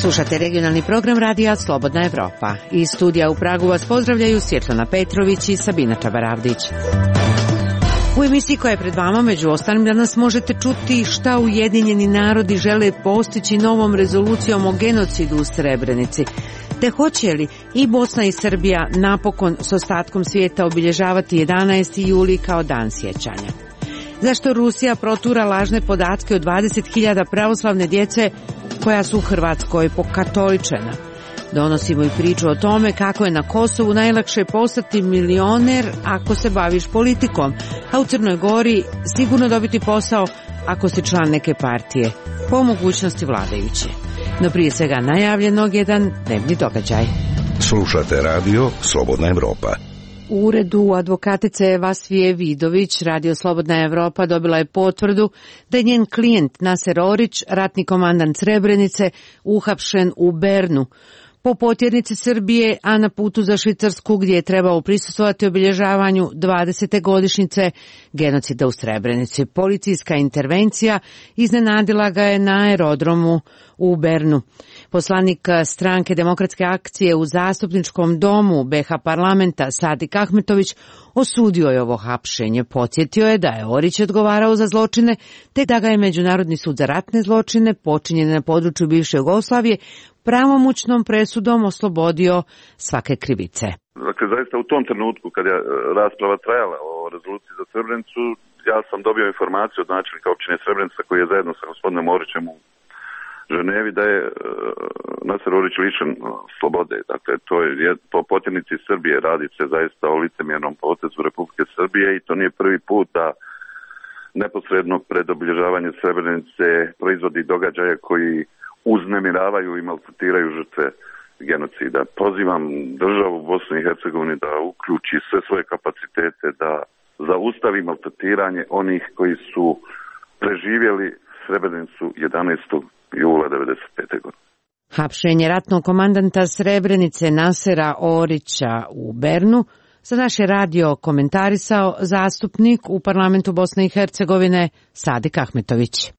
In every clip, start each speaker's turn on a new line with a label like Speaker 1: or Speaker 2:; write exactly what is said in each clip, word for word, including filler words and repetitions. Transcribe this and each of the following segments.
Speaker 1: Slušate regionalni program radija Slobodna Evropa. Iz studija u Pragu vas pozdravljaju Svjetlana Petrović i Sabina Čabaravdić. U emisiji koja je pred vama, među ostalim, danas možete čuti šta Ujedinjeni narodi žele postići novom rezolucijom o genocidu u Srebrenici, te hoće li i Bosna i Srbija napokon s ostatkom svijeta obilježavati jedanaesti juli kao dan sjećanja. Zašto Rusija protura lažne podatke o dvadeset hiljada pravoslavne djece koja su u Hrvatskoj pokatoličena. Donosimo i priču o tome kako je na Kosovu najlakše postati milioner ako se baviš politikom, a u Crnoj Gori sigurno dobiti posao ako si član neke partije, po mogućnosti vladajuće. No prije svega najavljenog jedan dnevni događaj.
Speaker 2: Slušate radio Slobodna Evropa.
Speaker 1: U uredu advokatice Vasvije Vidović Radio Slobodna Evropa dobila je potvrdu da je njen klijent Naser Orić, ratni komandant Srebrenice, uhapšen u Bernu po potjernici Srbije, a na putu za Švicarsku gdje je trebao prisustvovati obilježavanju dvadesete godišnjice genocida u Srebrenici. Policijska intervencija iznenadila ga je na aerodromu u Bernu. Poslanik stranke Demokratske akcije u zastupničkom domu be ha parlamenta Sadik Ahmetović osudio je ovo hapšenje. Podsjetio je da je Orić odgovarao za zločine, te da ga je Međunarodni sud za ratne zločine počinjene na području bivše Jugoslavije pravomoćnom presudom oslobodio svake krivice.
Speaker 3: Dakle, zaista u tom trenutku kad je rasprava trajala o rezoluciji za Srebrenicu, ja sam dobio informaciju od načelnika općine Srebrenica koji je zajedno sa gospodinom Orićem u Ženevi da je uh, Naser Orić lišen slobode. Dakle, to je po potjernici Srbije, radi se zaista o licemjernom potezu Republike Srbije i to nije prvi put da neposredno pred obilježavanje Srebrenice proizvodi događaje koji uznemiravaju i maltretiraju žrtve genocida. Pozivam državu Bosne i Hercegovine da uključi sve svoje kapacitete da zaustavi maltretiranje onih koji su preživjeli Srebrenicu jedanaestog jula devedeset pete. godine.
Speaker 1: Hapšenje ratnog komandanta Srebrenice Nasera Orića u Bernu za naše radio komentarisao zastupnik u parlamentu Bosne i Hercegovine Sadik Ahmetović.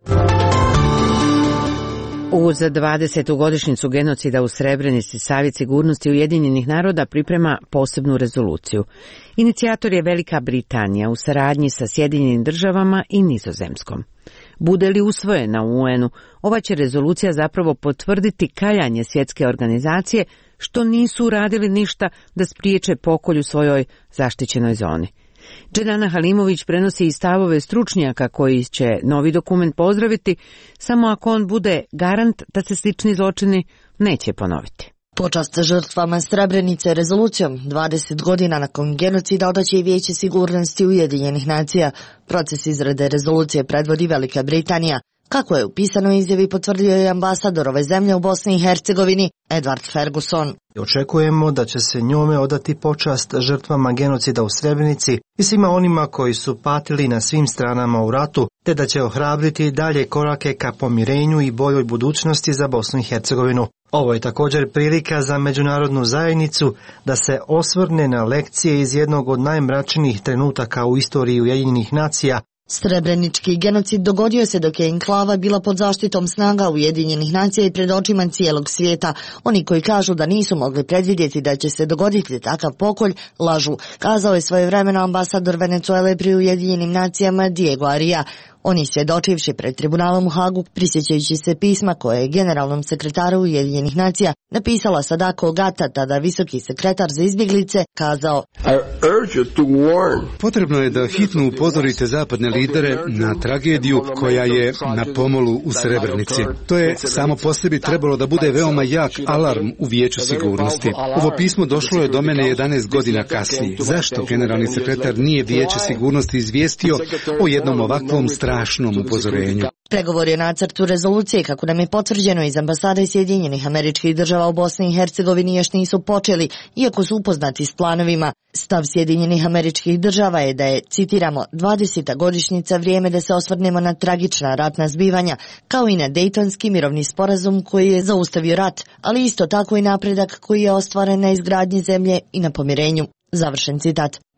Speaker 1: Uz dvadesetu godišnjicu genocida u Srebrenici Savjet sigurnosti Ujedinjenih naroda priprema posebnu rezoluciju. Inicijator je Velika Britanija u saradnji sa Sjedinjenim državama i Nizozemskom. Bude li usvojena u u enu, ova će rezolucija zapravo potvrditi kaljanje svjetske organizacije što nisu uradili ništa da spriječe pokolj u svojoj zaštićenoj zoni. Dženana Halimović prenosi i stavove stručnjaka koji će novi dokument pozdraviti samo ako on bude garant da se slični zločini neće ponoviti.
Speaker 4: Počast žrtvama Srebrenice rezolucijom dvadeset godina nakon genocida odaće i Vijeće sigurnosti Ujedinjenih nacija. Proces izrade rezolucije predvodi Velika Britanija. Kako je u pisanoj izjavi potvrdio je ambasador ove zemlje u Bosni i Hercegovini Edward Ferguson.
Speaker 5: Očekujemo da će se njome odati počast žrtvama genocida u Srebrenici i svima onima koji su patili na svim stranama u ratu, te da će ohrabriti dalje korake ka pomirenju i boljoj budućnosti za Bosnu i Hercegovinu. Ovo je također prilika za međunarodnu zajednicu da se osvrne na lekcije iz jednog od najmračnijih trenutaka u istoriji Ujedinjenih nacija.
Speaker 4: Srebrenički genocid dogodio se dok je enklava bila pod zaštitom snaga Ujedinjenih nacija i pred očima cijelog svijeta. Oni koji kažu da nisu mogli predvidjeti da će se dogoditi takav pokolj, lažu, kazao je svojevremeno ambasador Venezuele pri Ujedinjenim nacijama Diego Aria. Oni svjedočivši pred tribunalom u Hagu, prisjećajući se pisma koje je generalnom sekretaru Ujedinjenih nacija napisala Sadako Ogata, tada visoki sekretar za izbjeglice, kazao:
Speaker 6: Potrebno je da hitno upozorite zapadne lidere na tragediju koja je na pomolu u Srebrenici. To je samo po sebi trebalo da bude veoma jak alarm u Vijeću sigurnosti. Ovo pismo došlo je do mene jedanaest godina kasnije. Zašto generalni sekretar nije Vijeće sigurnosti izvijestio o jednom ovakvom strašnom upozorenju?
Speaker 4: Pregovori o nacrtu rezolucije, kako nam je potvrđeno iz ambasade Sjedinjenih Američkih Država u Bosni i Hercegovini, još nisu počeli, iako su upoznati s planovima. Stav Sjedinjenih Američkih Država je da je, citiramo, dvadeseta godišnjica vrijeme da se osvrnemo na tragična ratna zbivanja, kao i na Dejtonski mirovni sporazum koji je zaustavio rat, ali isto tako i napredak koji je ostvaren na izgradnji zemlje i na pomirenju. Završen citat.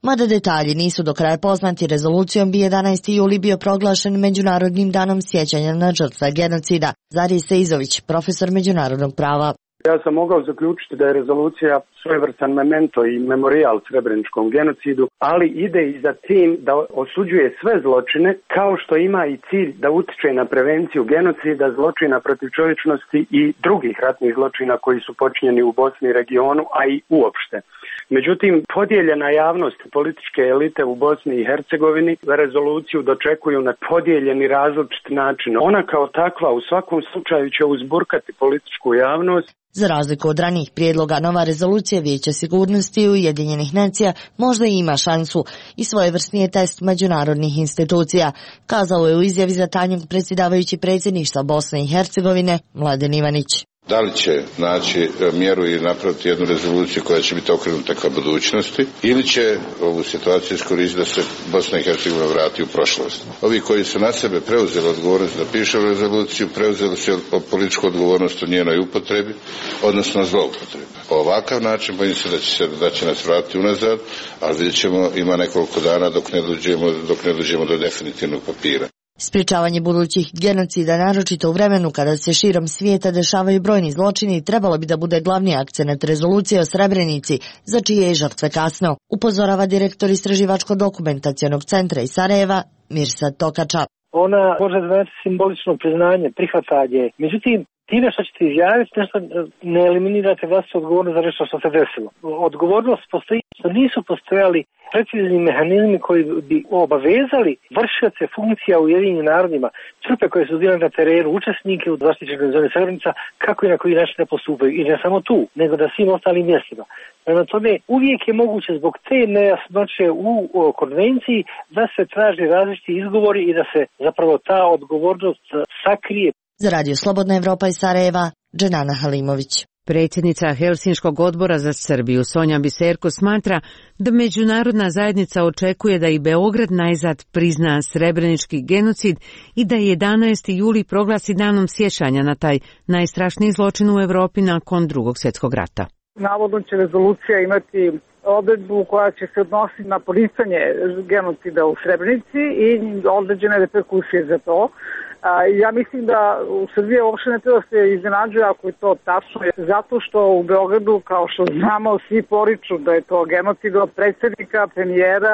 Speaker 4: Mada detalji nisu do kraja poznati, rezolucijom bi jedanaesti juli bio proglašen Međunarodnim danom sjećanja na žrtve genocida. Zari Seizović, profesor međunarodnog prava.
Speaker 7: Ja sam mogao zaključiti da je rezolucija svojevrstan memento i memorijal srebreničkom genocidu, ali ide i za tim da osuđuje sve zločine, kao što ima i cilj da utiče na prevenciju genocida, zločina protiv čovječnosti i drugih ratnih zločina koji su počinjeni u Bosni i regionu, a i uopšte. Međutim, podijeljena javnost političke elite u Bosni i Hercegovini rezoluciju dočekuju na podijeljeni različit način. Ona kao takva u svakom slučaju će uzburkati političku javnost.
Speaker 4: Za razliku od ranijih prijedloga, nova rezolucija Vijeća sigurnosti Ujedinjenih nacija možda ima šansu i svojevrsni je test međunarodnih institucija, kazao je u izjavi za tajnog predsjedavajući predsjedništva Bosne i Hercegovine Mladen Ivanić.
Speaker 8: Da li će naći mjeru i napraviti jednu rezoluciju koja će biti okrenuta ka budućnosti ili će ovu situaciju iskoristiti da se Bosna i Hercegovina vrati u prošlost. Ovi koji su na sebe preuzeli odgovornost da pišu rezoluciju, preuzeli su političku odgovornost u njenoj upotrebi, odnosno zloupotrebi. Ovakav način bojim se da će, se, da će nas vratiti unazad, ali vidjet ćemo ima nekoliko dana dok ne dođemo, dok ne dođemo do definitivnog papira.
Speaker 4: Sprječavanje budućih genocida, naročito u vremenu kada se širom svijeta dešavaju brojni zločini, trebalo bi da bude glavni akcenat rezolucije o Srebrenici, za čije je žrtve kasno, upozorava direktor Istraživačko-dokumentacionog centra iz Sarajeva, Mirsad Tokača.
Speaker 9: Ona može znači simbolično priznanje, prihvatanje, međutim, time što ćete izjaviti nešto ne eliminirate vlastitu odgovornost za nešto što se desilo. Odgovornost postoji što nisu postojali precizni mehanizmi koji bi obavezali vršioce funkcija u Ujedinjenim narodima, trupe koje su bile na terenu, učesnike u zaštićenoj zoni Srebrenica, kako i na koji način da postupaju. I ne samo tu, nego na svim ostalim mjestima. Prema tome, uvijek je moguće zbog te nejasnoće u konvenciji da se traži različiti izgovori i da se zapravo ta odgovornost sakrije.
Speaker 4: Za Radio Slobodna Evropa iz Sarajeva, Dženana Halimović.
Speaker 1: Predsjednica Helsinškog odbora za Srbiju Sonja Biserko smatra da međunarodna zajednica očekuje da i Beograd najzad prizna srebrenički genocid i da jedanaesti juli proglasi danom sjećanja na taj najstrašniji zločin u Europi nakon Drugog svjetskog rata.
Speaker 10: Navodno će rezolucija imati odredbu koja će se odnositi na poricanje genocida u Srebrenici i određene reperkusije za to. Ja mislim da u Srbiji uopšte ne treba se iznenađuje ako je to tačno, zato što u Beogradu, kao što znamo, svi poriču da je to genocid od predsjednika, premijera,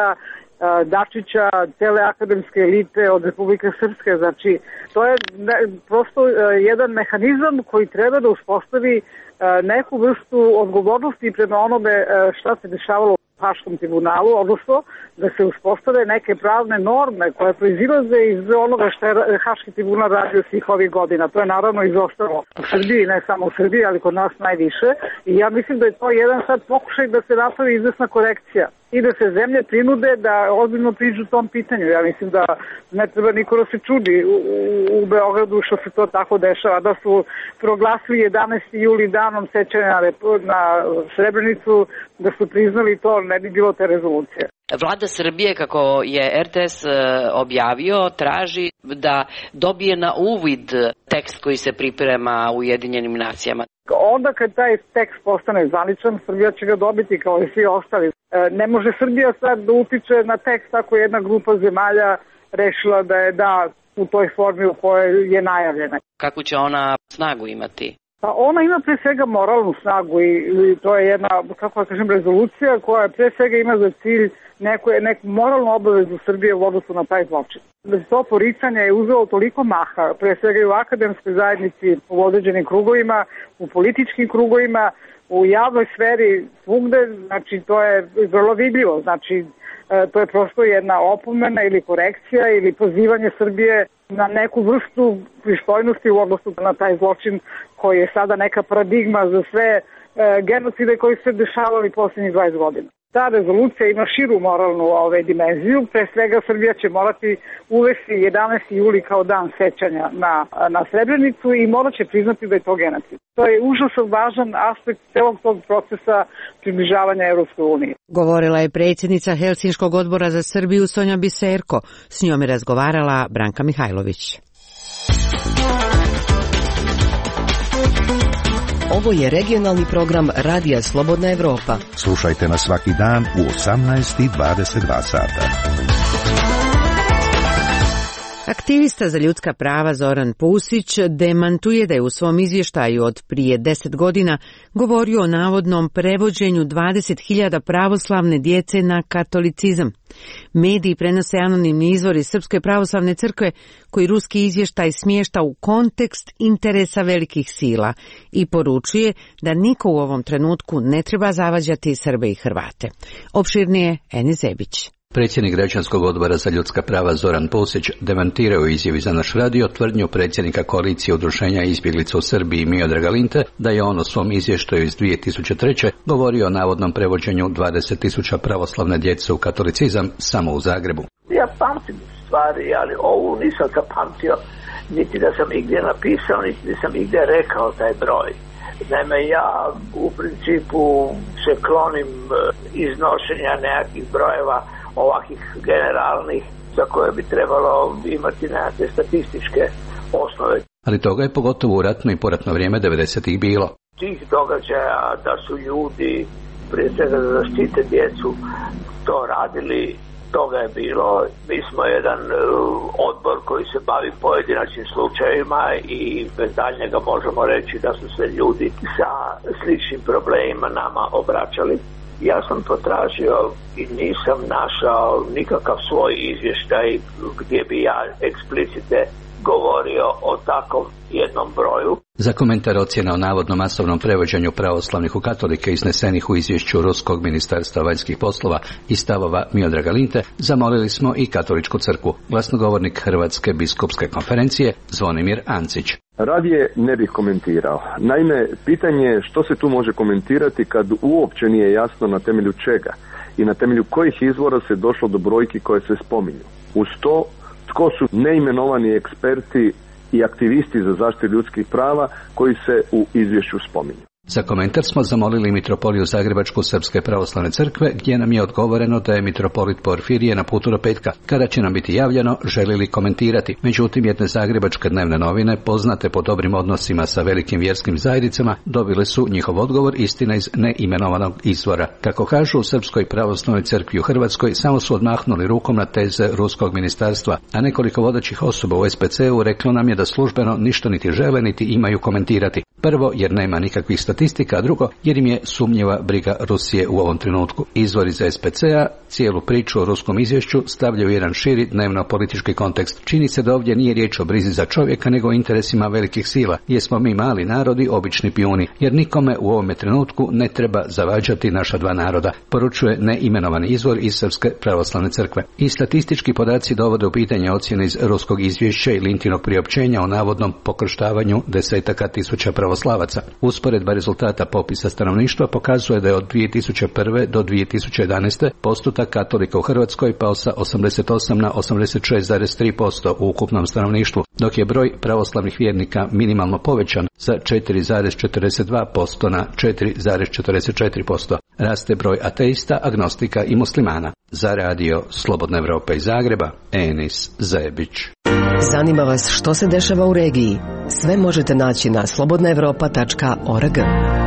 Speaker 10: Dačića, cele akademske elite od Republike Srpske. Znači, to je prosto jedan mehanizam koji treba da uspostavi neku vrstu odgovornosti prema onome šta se dešavalo u Haškom tribunalu, odnosno da se uspostave neke pravne norme koje proizilaze iz onoga što je Haški tribunal radio svih ovih godina. To je naravno izostalo u Srbiji, ne samo u Srbiji, ali kod nas najviše. I ja mislim da je to jedan sad pokušaj da se napravi izvesna korekcija i da se zemlje prinude da ozbiljno priđu tom pitanju. Ja mislim da ne treba niko da se čudi u, u Beogradu što se to tako dešava, da su proglasili jedanaesti juli danom sećanja na, na Srebrenicu, da su priznali to, ne bi bilo te rezolucije.
Speaker 11: Vlada Srbije, kako je er te es objavio, traži da dobije na uvid tekst koji se priprema u Ujedinjenim nacijama.
Speaker 10: Onda kad taj tekst postane zvaničan, Srbija će ga dobiti kao i svi ostali. Ne može Srbija sad da utiče na tekst ako je jedna grupa zemalja rešila da je da u toj formi u kojoj je najavljena.
Speaker 11: Kako će ona snagu imati?
Speaker 10: Pa ona ima pre svega moralnu snagu i, i to je jedna, kako da kažem, rezolucija koja pre svega ima za cilj neku, neku moralnu obavezu Srbije u odnosu na taj zločin. Da to poricanje je uzelo toliko maha, pre svega i u akademskoj zajednici, u određenim krugovima, u političkim krugovima, u javnoj sferi, svugde, znači to je vrlo vidljivo, znači to je prosto jedna opomena ili korekcija ili pozivanje Srbije na neku vrstu pristojnosti u odnosu na taj zločin koji je sada neka paradigma za sve e, genocide koji se dešavali posljednjih dvadeset godina. Ta rezolucija ima širu moralnu ove, dimenziju, pre svega Srbija će morati uvesti jedanaesti juli kao dan sećanja na, na Srebrenicu i morat će priznati da je to genocid. To je užasno važan aspekt celog tog procesa približavanja Europskoj uniji.
Speaker 1: Govorila je predsjednica Helsinškog odbora za Srbiju Sonja Biserko. S njom je razgovarala Branka Mihajlović.
Speaker 12: Ovo je regionalni program Radija Slobodna Evropa.
Speaker 2: Slušajte nas svaki dan u osamnaest i dvadeset dva sata.
Speaker 1: Aktivista za ljudska prava Zoran Pusić demantuje da je u svom izvještaju od prije deset godina govorio o navodnom prevođenju dvadeset hiljada pravoslavne djece na katolicizam. Mediji prenose anonimni izvori Srpske pravoslavne crkve koji ruski izvještaj smješta u kontekst interesa velikih sila i poručuje da niko u ovom trenutku ne treba zavađati Srbe i Hrvate. Opširnije Eni Zebić.
Speaker 13: Predsjednik Građanskog odbora za ljudska prava Zoran Pusić demantirao u izjavi za naš radio tvrdnju predsjednika koalicije udruženja izbjeglica u Srbiji Miodraga Linte da je on u svom izvještaju iz dvije tisuće treće. govorio o navodnom prevođenju dvadeset tisuća pravoslavne djece u katolicizam samo u Zagrebu.
Speaker 14: Ja pamtim stvari, ali ovu nisam zapamtio, niti da sam igdje napisao, niti da sam igdje rekao taj broj. Naime, ja u principu se klonim iznošenja nekakvih brojeva ovakvih generalnih za koje bi trebalo imati nekakve statističke osnove.
Speaker 13: Ali toga je pogotovo u ratno i poratno vrijeme devedesetih bilo.
Speaker 14: Tih događaja da su ljudi prije svega da zaštite djecu to radili, toga je bilo. Mi smo jedan odbor koji se bavi pojedinačnim slučajevima i bez daljnjega možemo reći da su se ljudi sa sličnim problemima nama obraćali. Ja sam potražio i nisam našao nikakav svoj izvještaj gdje bi ja eksplicite govorio o takvom jednom broju.
Speaker 13: Za komentar ocjena o navodnom masovnom prevođenju pravoslavnih u katolike iznesenih u izvješću Ruskog ministarstva vanjskih poslova i stavova Miodraga Linte zamolili smo i Katoličku crkvu. Glasnogovornik Hrvatske biskupske konferencije Zvonimir Ancić.
Speaker 15: Radije ne bih komentirao. Naime, pitanje je što se tu može komentirati kad uopće nije jasno na temelju čega i na temelju kojih izvora se došlo do brojki koje se spominju. Uz to, tko su neimenovani eksperti i aktivisti za zaštitu ljudskih prava koji se u izvješću spominju.
Speaker 13: Za komentar smo zamolili mitropoliju Zagrebačku Srpske pravoslavne crkve, gdje nam je odgovoreno da je mitropolit Porfirije na putu do petka. Kada će nam biti javljeno, želi li komentirati. Međutim, jedne zagrebačke dnevne novine, poznate po dobrim odnosima sa velikim vjerskim zajednicama, dobile su njihov odgovor, istina iz neimenovanog izvora. Kako kažu u Srpskoj pravoslavnoj crkvi u Hrvatskoj, samo su odmahnuli rukom na teze Ruskog ministarstva, a nekoliko vodećih osoba u es pe ce u reklo nam je da službeno ništa niti žele niti imaju komentirati. Prvo, jer nema nikakvih statistika, a drugo, jer im je sumnjiva briga Rusije u ovom trenutku. Izvori iz es pe ce-a cijelu priču o ruskom izvješću stavljaju u jedan širi dnevno-politički kontekst. Čini se da ovdje nije riječ o brizi za čovjeka, nego o interesima velikih sila, jer smo mi mali narodi, obični pijuni, jer nikome u ovome trenutku ne treba zavađati naša dva naroda, poručuje neimenovani izvor iz Srpske pravoslavne crkve. I statistički podaci dovode u pitanje ocjene iz ruskog izvješća i Lintinog priopćenja o navodnom pokrštavanju desetaka tisuća pravoslavaca. Usporedba rezultata popisa stanovništva pokazuje da je od dvije tisuće prve do dvije tisuće jedanaeste postotak katolika u Hrvatskoj pao sa osamdeset osam na osamdeset šest zarez tri posto u ukupnom stanovništvu, dok je broj pravoslavnih vjernika minimalno povećan sa četiri zarez četrdeset dva posto na četiri zarez četrdeset četiri posto. Raste broj ateista, agnostika i muslimana. Za radio Slobodna Evropa iz Zagreba, Enis Zebić.
Speaker 12: Zanima vas što se dešava u regiji? Sve možete naći na slobodna evropa tačka org.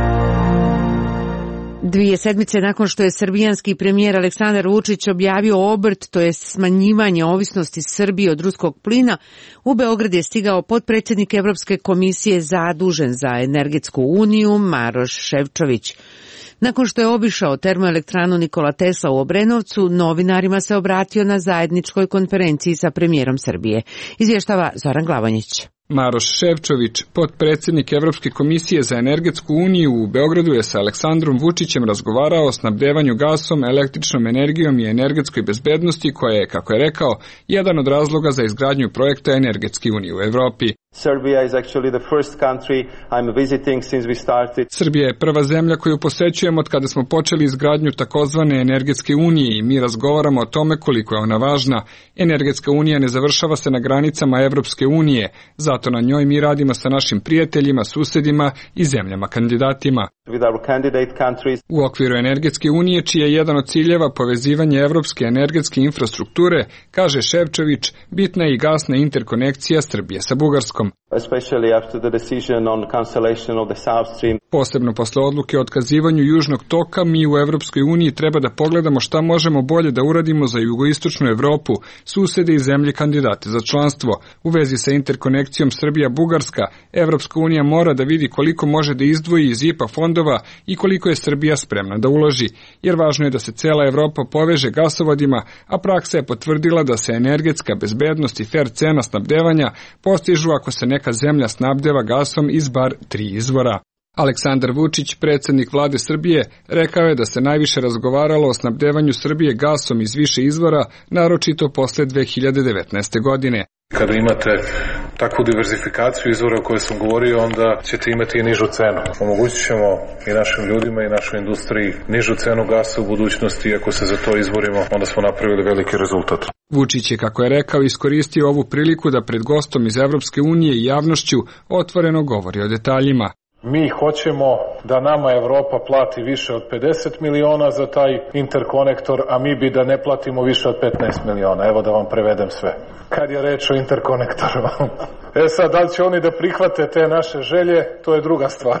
Speaker 1: Dvije sedmice nakon što je srbijanski premijer Aleksandar Vučić objavio obrt, to je smanjivanje ovisnosti Srbije od ruskog plina, u Beograd je stigao potpredsjednik Evropske komisije zadužen za energetsku uniju Maroš Šefčović. Nakon što je obišao termoelektranu Nikola Tesla u Obrenovcu, novinarima se obratio na zajedničkoj konferenciji sa premijerom Srbije. Izvještava Zoran Glavonjić.
Speaker 16: Maroš Šefčović, potpredsjednik Evropske komisije za energetsku uniju u Beogradu, je sa Aleksandrom Vučićem razgovarao o snabdevanju gasom, električnom energijom i energetskoj bezbednosti, koja je, kako je rekao, jedan od razloga za izgradnju projekta energetske unije u Evropi.
Speaker 17: Serbia is actually the first country I'm visiting since we started.
Speaker 16: Srbija je prva zemlja koju posećujemo od kada smo počeli izgradnju takozvane energetske unije i mi razgovaramo o tome koliko je ona važna. Energetska unija ne završava se na granicama Evropske unije, zato na njoj mi radimo sa našim prijateljima, susedima i zemljama kandidatima.
Speaker 17: With our candidate countries.
Speaker 16: U okviru energetske unije, čiji je jedan od ciljeva povezivanje evropske energetske infrastrukture, kaže Šefčović, bitna je i gasna interkonekcija Srbije sa Bugarskom.
Speaker 17: especially after the decision on cancellation of the South Stream.
Speaker 16: Posebno posle odluke o otkazivanju južnog toka, mi u Evropskoj uniji treba da pogledamo šta možemo bolje da uradimo za jugoistočnu Evropu, susede i zemlje kandidate za članstvo. U vezi sa interkonekcijom Srbija-Bugarska, Evropska unija mora da vidi koliko može da izdvoji iz I P A fondova i koliko je Srbija spremna da uloži, jer važno je da se cela Evropa poveže gasovodima, a praksa je potvrdila da se energetska bezbednost i fer cena snabdevanja postižu ako se neka zemlja snabdeva gasom iz bar tri izvora. Aleksandar Vučić, predsjednik vlade Srbije, rekao je da se najviše razgovaralo o snabdevanju Srbije gasom iz više izvora, naročito posle dve hiljade devetnaeste. godine.
Speaker 18: Kada imate takvu diverzifikaciju izvora o kojoj sam govorio, onda ćete imati i nižu cenu. Omogućit ćemo i našim ljudima i našoj industriji nižu cenu gasa u budućnosti i ako se za to izborimo, onda smo napravili veliki rezultat.
Speaker 16: Vučić je, kako je rekao, iskoristio ovu priliku da pred gostom iz Evropske unije i javnošću otvoreno govori o detaljima.
Speaker 18: Mi hoćemo da nama Evropa plati više od pedeset miliona za taj interkonektor, a mi bi da ne platimo više od petnaest miliona. Evo da vam prevedem sve. Kad je reč o interkonektoru. E sad, da li će oni da prihvate te naše želje, to je druga stvar.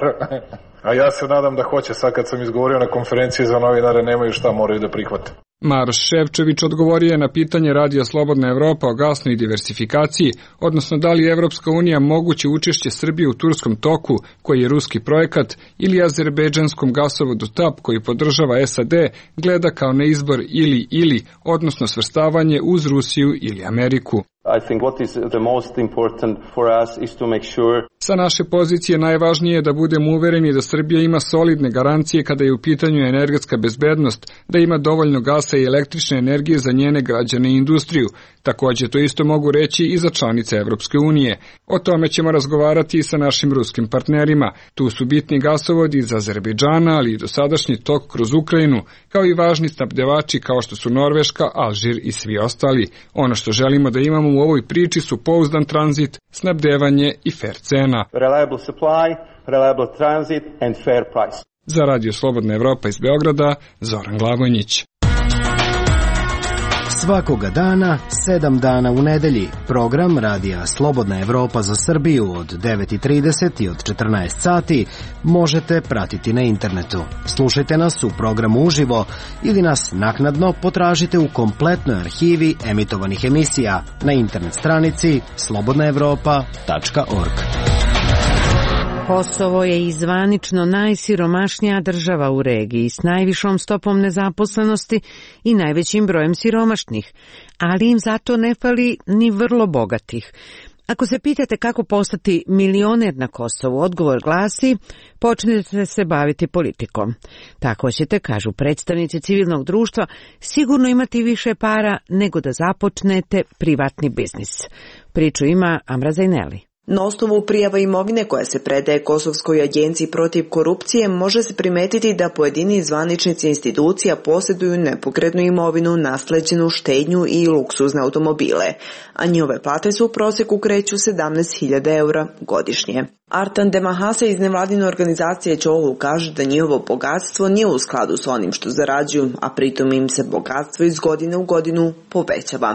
Speaker 18: A ja se nadam da hoće. Sad kad sam izgovorio na konferenciji za novinare, nemaju šta, moraju da prihvate.
Speaker 16: Maroš Ševčević odgovorio je na pitanje Radija Slobodna Evropa o gasnoj diversifikaciji, odnosno da li je Evropska unija moguće učešće Srbije u Turskom toku, koji je ruski projekat, ili azerbejdžanskom gasovodu TAP, koji podržava S A D, gleda kao na izbor ili ili, odnosno svrstavanje uz Rusiju ili Ameriku.
Speaker 17: I think what is the most important for us is to make sure.
Speaker 16: Sa naše pozicije najvažnije je da budemo uvereni da Srbija ima solidne garancije kada je u pitanju energetska bezbednost, da ima dovoljno gasa i električne energije za njene građane i industriju. Takođe to isto mogu reći i za članice Evropske unije. O tome ćemo razgovarati i sa našim ruskim partnerima. Tu su bitni gasovodi iz Azerbejdžana, ali i dosadašnji tok kroz Ukrajinu, kao i važni snabdevači kao što su Norveška, Alžir i svi ostali. Ono što želimo da imamo u ovoj priči su pouzdan tranzit, snabdevanje i fair cena.
Speaker 17: Reliable supply, reliable transit and fair price.
Speaker 16: Za Radio Slobodna Evropa iz Beograda, Zoran Glagojnić.
Speaker 19: Svakoga dana, sedam dana u nedelji, program Radija Slobodna Evropa za Srbiju od devet i trideset i od četrnaest sati možete pratiti na internetu. Slušajte nas u programu uživo ili nas naknadno potražite u kompletnoj arhivi emitovanih emisija na internet stranici slobodna evropa tačka org.
Speaker 1: Kosovo je i zvanično najsiromašnija država u regiji s najvišom stopom nezaposlenosti i najvećim brojem siromašnih, ali im zato ne fali ni vrlo bogatih. Ako se pitate kako postati milioner na Kosovu, odgovor glasi: počnete se baviti politikom. Tako ćete, kažu predstavnici civilnog društva, sigurno imati više para nego da započnete privatni biznis. Priču ima Amra Zajneli.
Speaker 20: Na osnovu prijava imovine koja se predaje Kosovskoj agenciji protiv korupcije može se primetiti da pojedini zvaničnici institucija posjeduju nepokretnu imovinu, nasleđenu štednju i luksuzne automobile, a njihove plate su u prosjeku kreću sedamnaest hiljada eura godišnje. Artan Demahase iz nevladine organizacije Čohu kaže da njihovo bogatstvo nije u skladu s onim što zarađuju, a pritom im se bogatstvo iz godine u godinu povećava.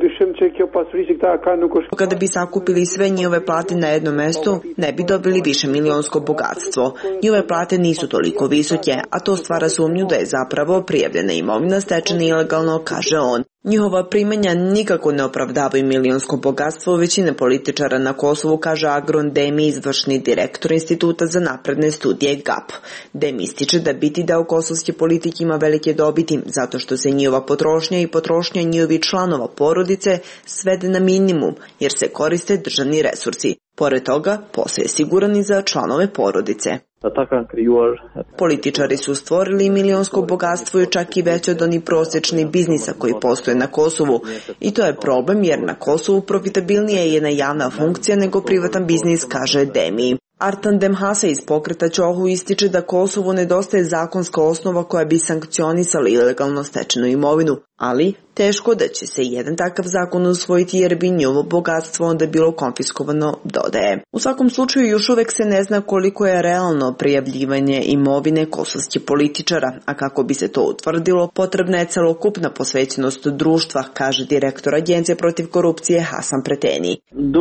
Speaker 20: Kada bi sakupili sve njihove plate na jednom mestu, ne bi dobili više milionsko bogatstvo. Njihove plate nisu toliko visoke, a to stvara sumnju da je zapravo prijavljena imovina stečena ilegalno, kaže on. Njihova primanja nikako ne opravdavaju milionsko bogatstvo većine političara na Kosovu, kaže Agron Demi, izvršni direktor Instituta za napredne studije G A P. Demi ističe da biti deo kosovske politike ima velike dobiti, zato što se njihova potrošnja i potrošnja njihovih članova porodice svede na minimum, jer se koriste državni resursi. Pored toga, posao je siguran i za članove porodice. Političari su stvorili milionsko bogatstvo i čak i veće od onih prosječnih biznisa koji postoje na Kosovu. I to je problem jer na Kosovu profitabilnija je jedna javna funkcija nego privatan biznis, kaže Demi. Artan Demhase iz pokreta Čohu ističe da Kosovu nedostaje zakonska osnova koja bi sankcionisala ilegalno stečenu imovinu. Ali teško da će se jedan takav zakon usvojiti jer bi njihovo bogatstvo onda bilo konfiskovano, dodaje. U svakom slučaju još uvek se ne zna koliko je realno prijavljivanje imovine kosovskih političara, a kako bi se to utvrdilo, potrebna je celokupna posvećenost društva, kaže direktor Agencije protiv korupcije Hasan Preteni.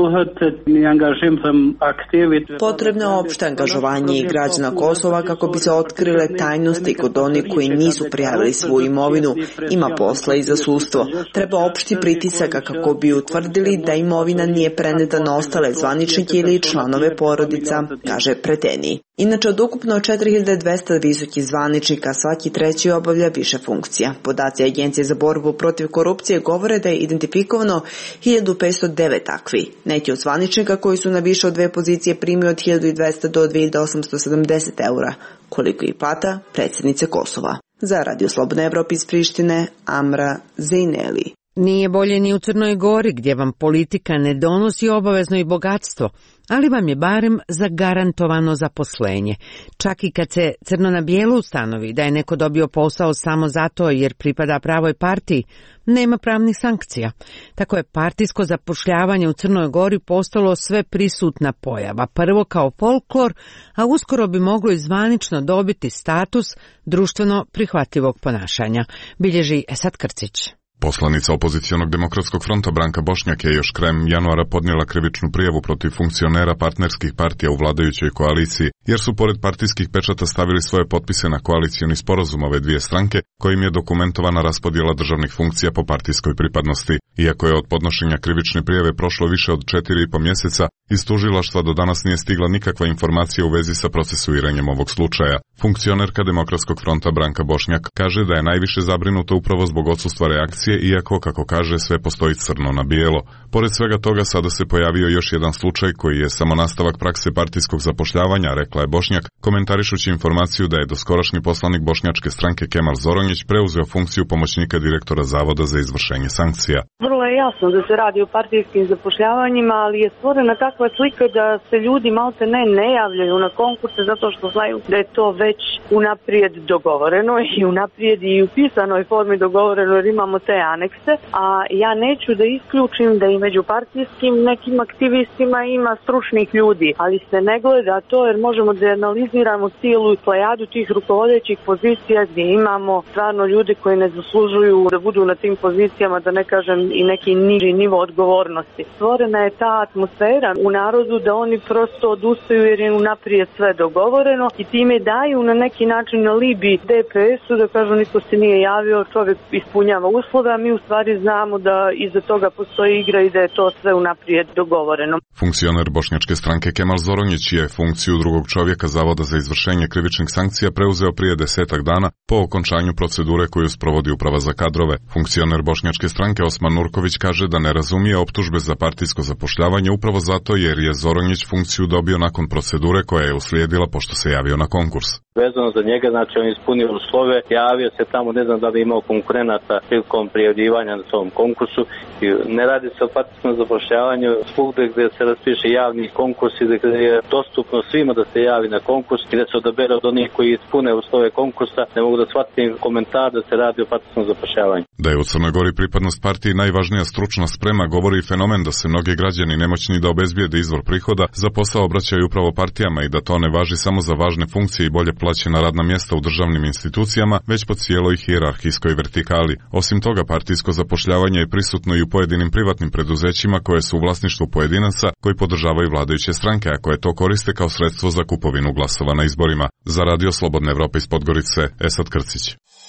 Speaker 20: Potrebno je opšte angažovanje i građana Kosova kako bi se otkrile tajnosti kod onih koji nisu prijavili svoju imovinu. Ima posla i za sudstvo. Treba opšti pritisaka kako bi utvrdili da imovina nije preneta na ostale zvaničnike ili članove porodica, kaže Preteni. Inače, od ukupno četiri hiljade dvesta visokih zvaničnika svaki treći obavlja više funkcija. Podaci Agencije za borbu protiv korupcije govore da je identifikovano hiljadu petsto devet takvi. Neki od zvaničnika koji su na više od dve pozicije primio od hiljadu dvesta do dve hiljade osamsto sedamdeset eura, koliko i plata predsjednice Kosova. Za Radio Slobodna Evropa iz Prištine, Amra Zejneli.
Speaker 1: Nije bolje ni u Crnoj Gori, gdje vam politika ne donosi obavezno i bogatstvo, ali vam je barem zagarantovano zaposlenje. Čak i kad se crno na bijelo ustanovi da je neko dobio posao samo zato jer pripada pravoj partiji, nema pravnih sankcija. Tako je partijsko zapošljavanje u Crnoj Gori postalo sve prisutna pojava, prvo kao folklor, a uskoro bi moglo i zvanično dobiti status društveno prihvatljivog ponašanja, bilježi Esad Krcić.
Speaker 21: Poslanica opozicionog demokratskog fronta Branka Bošnjak je još krajem januara podnijela krivičnu prijavu protiv funkcionera partnerskih partija u vladajućoj koaliciji, jer su pored partijskih pečata stavili svoje potpise na koalicioni sporazum ove dvije stranke, kojim je dokumentovana raspodjela državnih funkcija po partijskoj pripadnosti. Iako je od podnošenja krivične prijave prošlo više od četiri i po mjeseca, iz tužilaštva do danas nije stigla nikakva informacija u vezi sa procesuiranjem ovog slučaja. Funkcionerka Demokratskog fronta Branka Bošnjak kaže da je najviše zabrinuta upravo zbog odsustva reakcije, iako, kako kaže, sve postoji crno na bijelo. Pored svega toga, sada se pojavio još jedan slučaj koji je samo nastavak prakse partijskog zapošljavanja, rekla je Bošnjak, komentarišući informaciju da je doskorašnji poslanik bošnjačke stranke Kemal Zoronjić preuzeo funkciju pomoćnika direktora Zavoda za izvršenje sankcija.
Speaker 22: Vrlo je jasno da se radi o partijskim zapošljavanjima, ali je stvorena takva slika da se ljudi malte ne ne javljaju na konkurse zato što znaju da je to već unaprijed dogovoreno i unaprijed i u pisanoj formi dogovoreno jer imamo te anekse, a ja neću da isključim da i među partijskim nekim aktivistima ima stručnih ljudi, ali se ne gleda to jer možemo da analiziramo cijelu plejadu tih rukovodećih pozicija gdje imamo stvarno ljude koji ne zaslužuju da budu na tim pozicijama, da ne kažem i neki niži nivo odgovornosti. Stvorena je ta atmosfera u narodu da oni prosto odustaju jer je unaprijed sve dogovoreno i time daju na neki način alibi D P S-u da kažu niko se nije javio, čovjek ispunjava uslove, a mi u stvari znamo da iza toga postoji igra i da je to sve unaprijed dogovoreno.
Speaker 21: Funkcioner bošnjačke stranke Kemal Zoronjić je funkciju drugog čovjeka Zavoda za izvršenje krivičnih sankcija preuzeo prije desetak dana po okončanju procedure koju sprovodi Uprava za kadrove. Funkcioner bošnjačke stranke Osman Nurković kaže da ne razumije optužbe za partijsko zapošljavanje upravo zato jer je Zoronjić funkciju dobio nakon procedure koja je uslijedila pošto se javio na konkurs.
Speaker 23: Vezano za njega, znači on ispunio uslove, javio se tamo, ne znam da bi imao konkurenata prilikom prijavljivanja na tom konkursu. I ne radi se o partijskom zapošljavanju svugdje gdje se raspiše javni konkurs i gdje je dostupno svima da se javi na konkurs i da se odabere od onih koji ispune uslove konkursa. Ne mogu da shvatim komentar da se radi o partijskom zapošljavanju.
Speaker 21: Da je u Crnoj Gori pripadnost partiji najvažnija stručna sprema govori i fenomen da se mnogi građani nemoćni da obezbijede izvor prihoda za posao obraćaju upravo partijama i da to ne važi samo za važne funkcije i bolje plaćena radna mjesta u državnim institucijama, već po cijeloj hijerarhijskoj vertikali. Osim toga, partijsko zapošljavanje je prisutno i u pojedinim privatnim preduzećima koje su u vlasništvu pojedinaca koji podržavaju vladajuće stranke, a koje to koriste kao sredstvo za kupovinu glasova na izborima. Za Radio Slobodna Evropa iz Podgorice, Esad Krcić.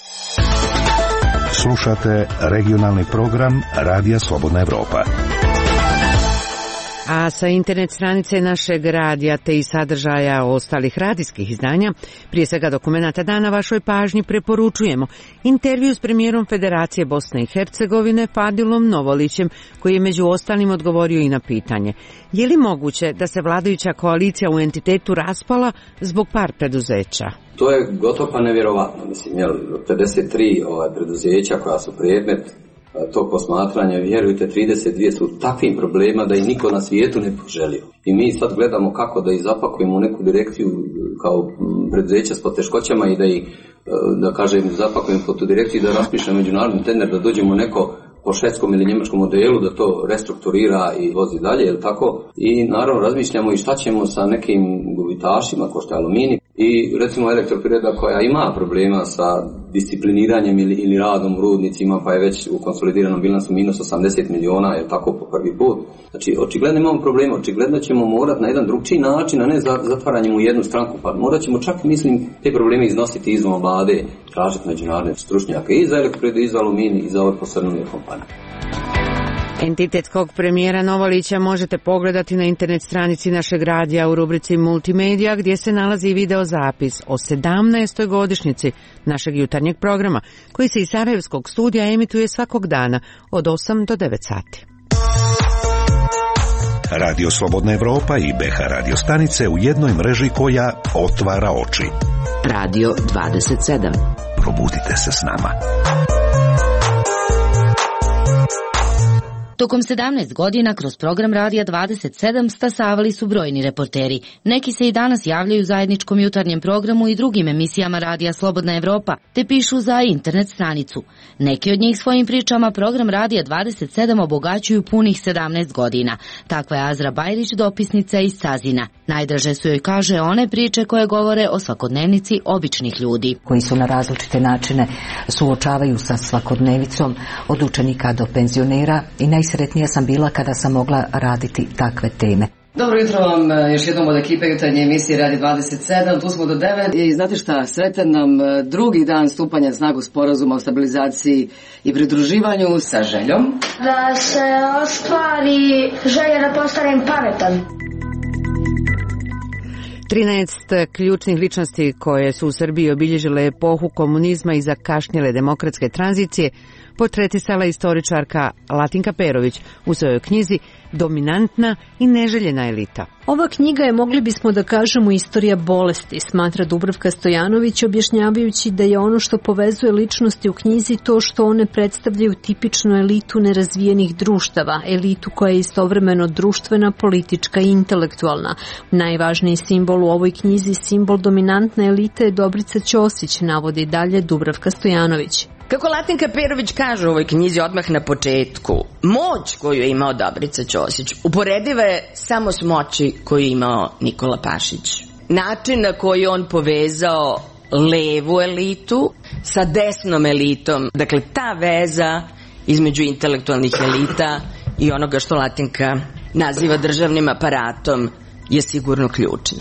Speaker 2: Slušate regionalni program Radija Slobodna Evropa.
Speaker 1: A sa internet stranice našeg radija te i sadržaja ostalih radijskih izdanja, prije svega dokumenata dana, vašoj pažnji preporučujemo intervju s premijerom Federacije Bosne i Hercegovine Fadilom Novolićem, koji je među ostalim odgovorio i na pitanje: je li moguće da se vladajuća koalicija u entitetu raspala zbog par preduzeća?
Speaker 24: To je gotovo pa nevjerovatno, mislim, jel, pedeset tri ovaj, preduzeća koja su predmet tog posmatranja, vjerujte, trideset dvije su takvim problema da i niko na svijetu ne poželio. I mi sad gledamo kako da ih zapakujemo u neku direkciju kao preduzeća s poteškoćama i da ih da kažem, zapakujem fotodirekciju i da raspišem međunarodni tender, da dođemo neko po švedskom ili njemačkom modelu, da to restrukturira i vozi dalje, jel tako? I naravno razmišljamo i šta ćemo sa nekim gubitašima, ko što je Aluminij, i recimo Elektroprivreda koja ima problema sa discipliniranjem ili, ili radom u rudnicima, pa je već u konsolidiranom bilansu minus osamdeset miliona, je tako po prvi put. Znači, očigledno imamo problema, očigledno ćemo morati na jedan drugčiji način, a ne zatvaranjem u jednu stranku, pa morat ćemo čak, mislim, te probleme iznositi izvan vlade, tražiti međunarodne stručnjake i za Elektroprivredu, i za Aluminij, i za ove posrnule kompanije.
Speaker 1: Entitetskog premijera Novolića možete pogledati na internet stranici našeg radija u rubrici Multimedija, gdje se nalazi video zapis o sedamnaestoj godišnjici našeg jutarnjeg programa, koji se iz Sarajevskog studija emituje svakog dana od osam do devet sati.
Speaker 2: Radio Slobodna Evropa i B H radio stanice u jednoj mreži koja otvara oči.
Speaker 3: Radio dvadeset sedam.
Speaker 2: Probudite se s nama.
Speaker 3: Tokom sedamnaest godina kroz program Radija dvadeset sedam stasavali su brojni reporteri. Neki se i danas javljaju u zajedničkom jutarnjem programu i drugim emisijama Radija Slobodna Evropa, te pišu za internet stranicu. Neki od njih svojim pričama program Radija dvadeset sedam obogaćuju punih sedamnaest godina. Takva je Azra Bajrić, dopisnica iz Cazina. Najdraže su joj, kaže, one priče koje govore o svakodnevnici običnih ljudi.
Speaker 5: Koji su na različite načine suočavaju sa svakodnevicom od učenika do penzionera i najsretnija sam bila kada sam mogla raditi takve teme.
Speaker 6: Dobro jutro vam još jednom od ekipe jutarnje emisije Radio dvadeset sedam, tu smo do devet i znate šta, sretan nam drugi dan stupanja na snagu sporazuma o stabilizaciji i pridruživanju sa željom
Speaker 7: da se ostvari želja da postanem pametan.
Speaker 1: trinaest ključnih ličnosti koje su u Srbiji obilježile epohu komunizma i zakašnjele demokratske tranzicije portretisala istoričarka Latinka Perović u svojoj knjizi Dominantna i neželjena elita.
Speaker 25: Ova knjiga je, mogli bismo da kažemo, istorija bolesti, smatra Dubravka Stojanović, objašnjavajući da je ono što povezuje ličnosti u knjizi to što one predstavljaju tipičnu elitu nerazvijenih društava, elitu koja je istovremeno društvena, politička i intelektualna. Najvažniji simbol u ovoj knjizi, simbol dominantne elite, je Dobrica Ćosić, navodi dalje Dubravka Stojanović.
Speaker 26: Kako Latinka Perović kaže u ovoj knjizi odmah na početku, moć koju je imao Dobrica Ćosić uporediva je samo s moći koju je imao Nikola Pašić. Način na koji on povezao levu elitu sa desnom elitom, dakle ta veza između intelektualnih elita i onoga što Latinka naziva državnim aparatom je sigurno ključna.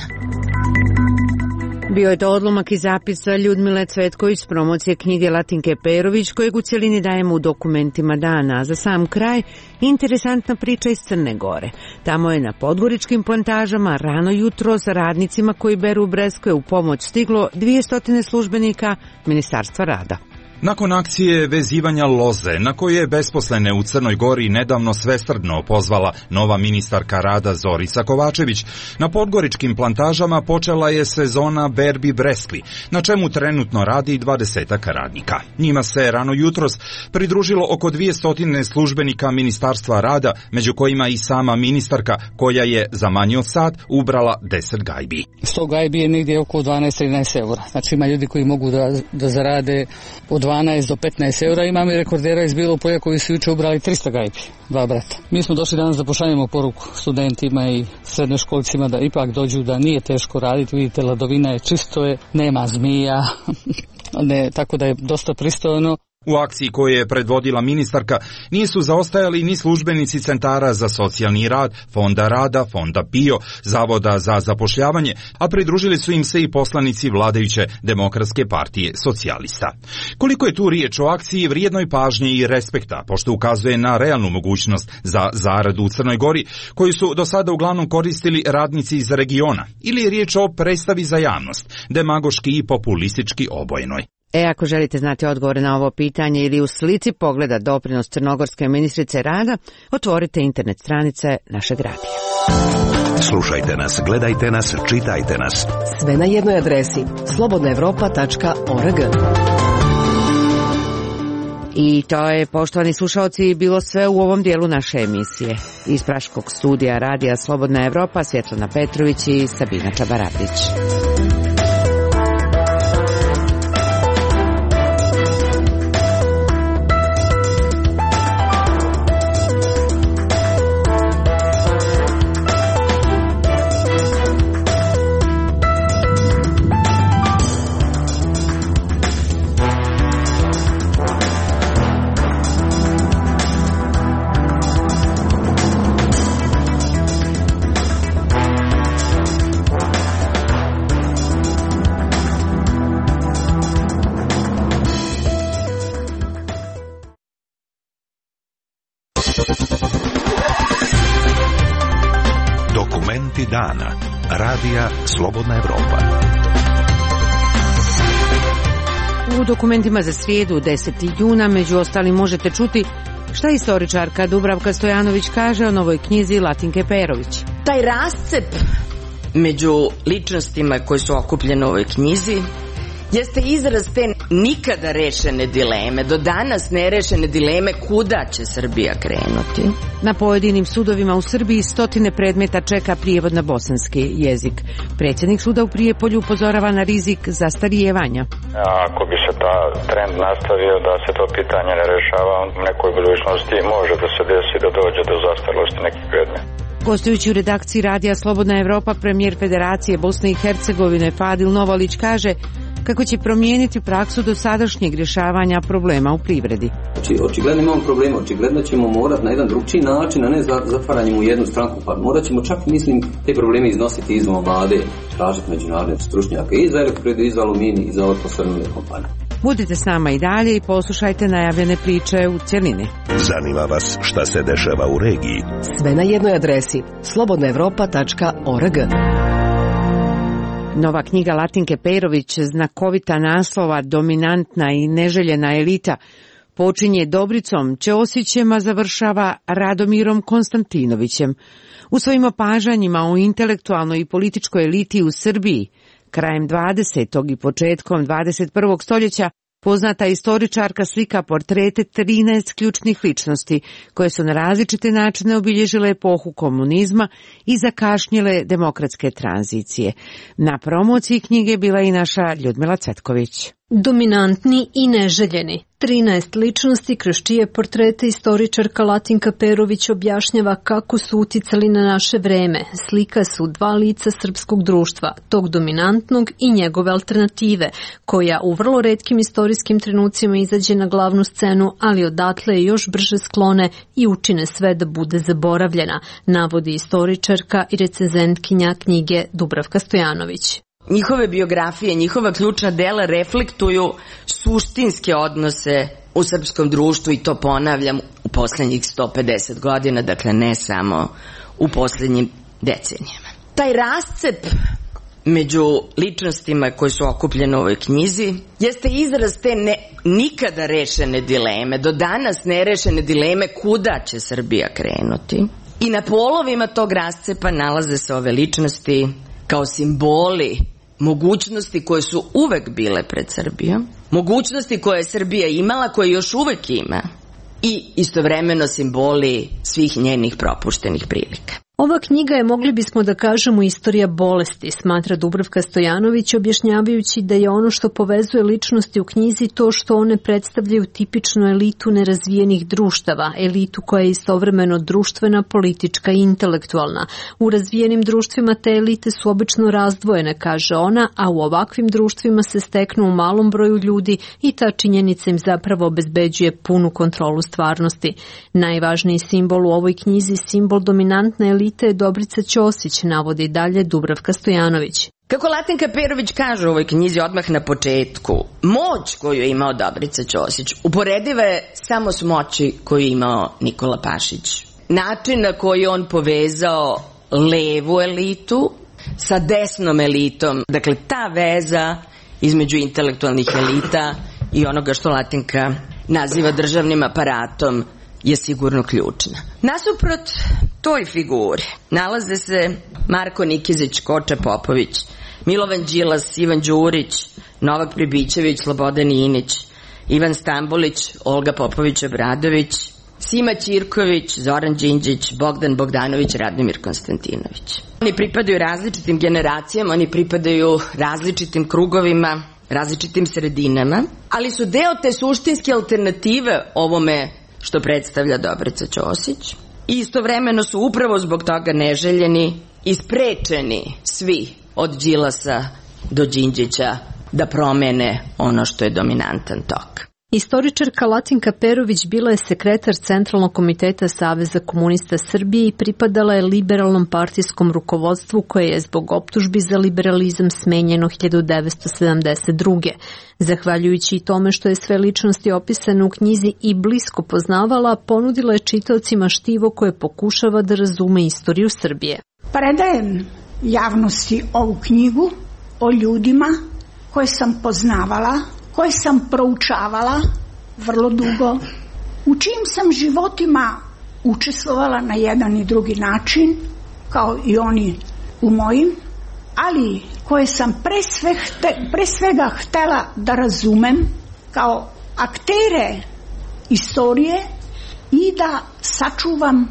Speaker 1: Bio je to odlomak i zapisa Ljudmile Cvetković s promocije knjige Latinke Perović, kojeg u cjelini dajemo u dokumentima dana. A za sam kraj, interesantna priča iz Crne Gore. Tamo je na podgoričkim plantažama rano jutro sa radnicima koji beru breskve u pomoć stiglo dvjesto službenika Ministarstva rada.
Speaker 27: Nakon akcije vezivanja loze, na koju je besposlene u Crnoj Gori nedavno svestrdno pozvala nova ministarka rada Zorica Kovačević, na podgoričkim plantažama počela je sezona berbi breskvi, na čemu trenutno radi dvadesetak radnika. Njima se rano jutros pridružilo oko dvjesto službenika Ministarstva rada, među kojima i sama ministarka, koja je za manje od sat ubrala deset gajbi.
Speaker 28: sto gajbi je negdje oko dvanaest do trinaest eura. Znači ima ljudi koji mogu da, da zarade od dvanaest do petnaest eura. Imam i rekordera iz Bilo Polja koji su juče ubrali trista gajbi, dva brata. Mi smo došli danas da pošaljemo poruku studentima i srednjoškolcima da ipak dođu, da nije teško raditi. Vidite, ladovina je čisto, je, nema zmija, ne, tako da je dosta pristojno.
Speaker 27: U akciji koju je predvodila ministarka nisu zaostajali ni službenici centara za socijalni rad, Fonda rada, Fonda PIO, Zavoda za zapošljavanje, a pridružili su im se i poslanici vladajuće Demokratske partije socijalista. Koliko je tu riječ o akciji vrijednoj pažnje i respekta, pošto ukazuje na realnu mogućnost za zaradu u Crnoj Gori, koju su do sada uglavnom koristili radnici iz regiona, ili je riječ o predstavi za javnost, demagoški i populistički obojenoj.
Speaker 1: E, ako želite znati odgovore na ovo pitanje ili u slici pogleda doprinos crnogorske ministrice rada, otvorite internet stranice našeg radija.
Speaker 2: Slušajte nas, gledajte nas, čitajte nas.
Speaker 12: Sve na jednoj adresi slobodna evropa tačka org.
Speaker 1: I to je, poštovani slušalci, bilo sve u ovom dijelu naše emisije. Iz Praškog studija Radija Slobodna Evropa, Svjetlana Petrović i Sabina Čabaravdić.
Speaker 2: Dokumenti dana. Radija Slobodna Evropa.
Speaker 1: U dokumentima za srijedu desetog juna među ostalim možete čuti šta istoričarka Dubravka Stojanović kaže o novoj knjizi Latinke Perović.
Speaker 26: Taj rascep među ličnostima koji su okupljene u ovoj knjizi jeste izraz te nikada rešene dileme, do danas nerešene dileme kuda će Srbija krenuti.
Speaker 1: Na pojedinim sudovima u Srbiji stotine predmeta čeka prijevod na bosanski jezik. Predsjednik suda u Prijepolju upozorava na rizik zastarijevanja.
Speaker 4: Ako bi se ta trend nastavio da se to pitanje ne rešava u nekoj budućnosti, može da se desi da dođe do zastarelosti nekih predmeta.
Speaker 1: Gostujući u redakciji Radija Slobodna Evropa, premijer Federacije Bosne i Hercegovine Fadil Novalić kaže kako će promijeniti praksu dosadašnjeg rješavanja problema u privredi.
Speaker 24: Znači, očigledno imamo problema, očigledno ćemo morati na jedan drugčiji način, a ne zatvaranjem u jednu stranku, pa morat ćemo čak, mislim, te probleme iznositi izvan vlade, tražiti međunarodne stručnjake i za elektroprivredu, i za aluminij, i za ove posrnule kompanije.
Speaker 1: Budite s nama i dalje i poslušajte najavljene priče u cjelini.
Speaker 2: Zanima vas šta se dešava u regiji?
Speaker 12: Sve na jednoj adresi slobodna evropa tačka org.
Speaker 1: Nova knjiga Latinke Perović, znakovita naslova Dominantna i neželjena elita, počinje Dobricom Ćosićem, a završava Radomirom Konstantinovićem. U svojim opažanjima o intelektualnoj i političkoj eliti u Srbiji krajem dvadesetog i početkom dvadeset prvog stoljeća poznata istoričarka slika portrete trinaest ključnih ličnosti koje su na različite načine obilježile epohu komunizma i zakašnjele demokratske tranzicije. Na promociji knjige bila i naša Ljudmila Cvetković.
Speaker 25: Dominantni i neželjeni. trinaest ličnosti kroz čije portrete istoričarka Latinka Perović objašnjava kako su uticali na naše vreme. Slika su dva lica srpskog društva, tog dominantnog i njegove alternative, koja u vrlo retkim istorijskim trenucima izađe na glavnu scenu, ali odatle je još brže sklone i učine sve da bude zaboravljena, navodi istoričarka i recenzentkinja knjige Dubravka Stojanović.
Speaker 26: Njihove biografije, njihova ključna dela reflektuju suštinske odnose u srpskom društvu i to ponavljam u posljednjih sto pedeset godina, dakle ne samo u posljednjim decenijama. Taj rascep među ličnostima koji su okupljene u ovoj knjizi jeste izraz te ne, nikada rešene dileme, do danas nerešene dileme kuda će Srbija krenuti. I na polovima tog rascepa nalaze se ove ličnosti kao simboli mogućnosti koje su uvek bile pred Srbijom, mogućnosti koje je Srbija imala, koje još uvek ima i istovremeno simboli svih njenih propuštenih prilika.
Speaker 25: Ova knjiga je, mogli bismo da kažemo, istorija bolesti, smatra Dubravka Stojanović, objašnjavajući da je ono što povezuje ličnosti u knjizi to što one predstavljaju tipičnu elitu nerazvijenih društava, elitu koja je istovremeno društvena, politička i intelektualna. U razvijenim društvima te elite su obično razdvojene, kaže ona, a u ovakvim društvima se steknu u malom broju ljudi i ta činjenica im zapravo obezbeđuje punu kontrolu stvarnosti. Najvažniji simbol u ovoj knjizi, simbol dominantne elite, je Dobrica Ćosić, navodi dalje Dubravka Stojanović.
Speaker 26: Kako Latinka Perović kaže u ovoj knjizi odmah na početku, moć koju je imao Dobrica Ćosić uporediva je samo s moći koju je imao Nikola Pašić. Način na koji on povezao levu elitu sa desnom elitom, dakle ta veza između intelektualnih elita i onoga što Latinka naziva državnim aparatom je sigurno ključna. Nasuprot toj figuri nalaze se Marko Nikizić, Koča Popović, Milovan Đilas, Ivan Đurić, Novak Pribićević, Slobodan Inić, Ivan Stambolić, Olga Popović-Obradović, Sima Ćirković, Zoran Đinđić, Bogdan Bogdanović, Radomir Konstantinović. Oni pripadaju različitim generacijama, oni pripadaju različitim krugovima, različitim sredinama, ali su deo te suštinske alternative ovome što predstavlja Dobrica Ćosić. I istovremeno su upravo zbog toga neželjeni i sprečeni svi od Đilasa do Đinđića da promene ono što je dominantan tok.
Speaker 25: Istoričarka Latinka Perović bila je sekretar Centralnog komiteta Saveza komunista Srbije i pripadala je liberalnom partijskom rukovodstvu koje je zbog optužbi za liberalizam smenjeno hiljadu devetsto sedamdeset druge. Zahvaljujući i tome što je sve ličnosti opisane u knjizi i blisko poznavala, ponudila je čitaocima štivo koje pokušava da razume istoriju Srbije.
Speaker 8: Predajem javnosti ovu knjigu o ljudima koje sam poznavala, koje sam proučavala vrlo dugo, u čijim sam životima učestvovala na jedan i drugi način, kao i oni u mojim, ali koje sam pre, sve hte, pre svega htela da razumem kao aktere istorije i da sačuvam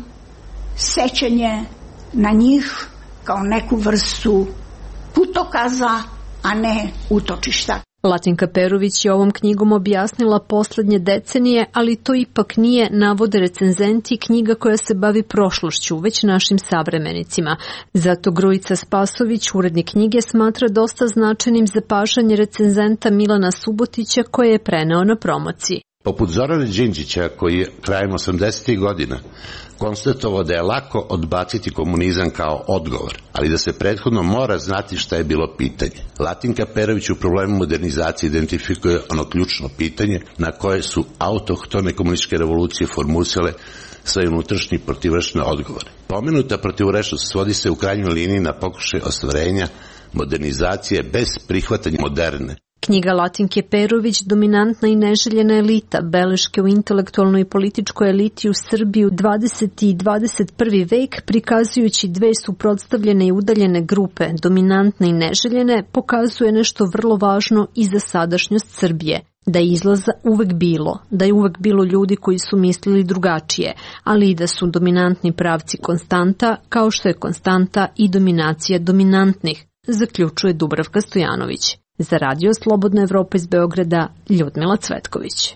Speaker 8: sećanje na njih kao neku vrstu putokaza, a ne utočišta.
Speaker 25: Latinka Perović je ovom knjigom objasnila poslednje decenije, ali to ipak nije, navode recenzenti, knjiga koja se bavi prošlošću, već našim savremenicima. Zato Grujica Spasović, urednik knjige, smatra dosta značajnim zapažanje recenzenta Milana Subotića koje je preneo na promociji.
Speaker 9: Poput Zorana Đinđića, koji je krajem osamdesetih godina konstatovao da je lako odbaciti komunizam kao odgovor, ali da se prethodno mora znati šta je bilo pitanje. Latinka Perović u problemu modernizacije identifikuje ono ključno pitanje na koje su autohtone komunističke revolucije formulisale svoje unutrašnje protivrečne odgovore. Pomenuta protivrečnost svodi se u krajnjoj liniji na pokušaj ostvarenja modernizacije bez prihvatanja moderne.
Speaker 25: Knjiga Latinke Perović, dominantna i neželjena elita, beleške u intelektualnoj i političkoj eliti u Srbiji u dvadeseti i dvadeset prvi vek, prikazujući dve suprotstavljene i udaljene grupe, dominantne i neželjene, pokazuje nešto vrlo važno i za sadašnjost Srbije. Da je izlaza uvek bilo, da je uvek bilo ljudi koji su mislili drugačije, ali i da su dominantni pravci konstanta, kao što je konstanta i dominacija dominantnih, zaključuje Dubravka Stojanović. Za Radio Slobodna Evropa iz Beograda, Ljudmila Cvetković.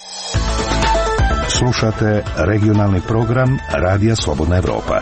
Speaker 2: Slušate regionalni program Radija Slobodna Evropa.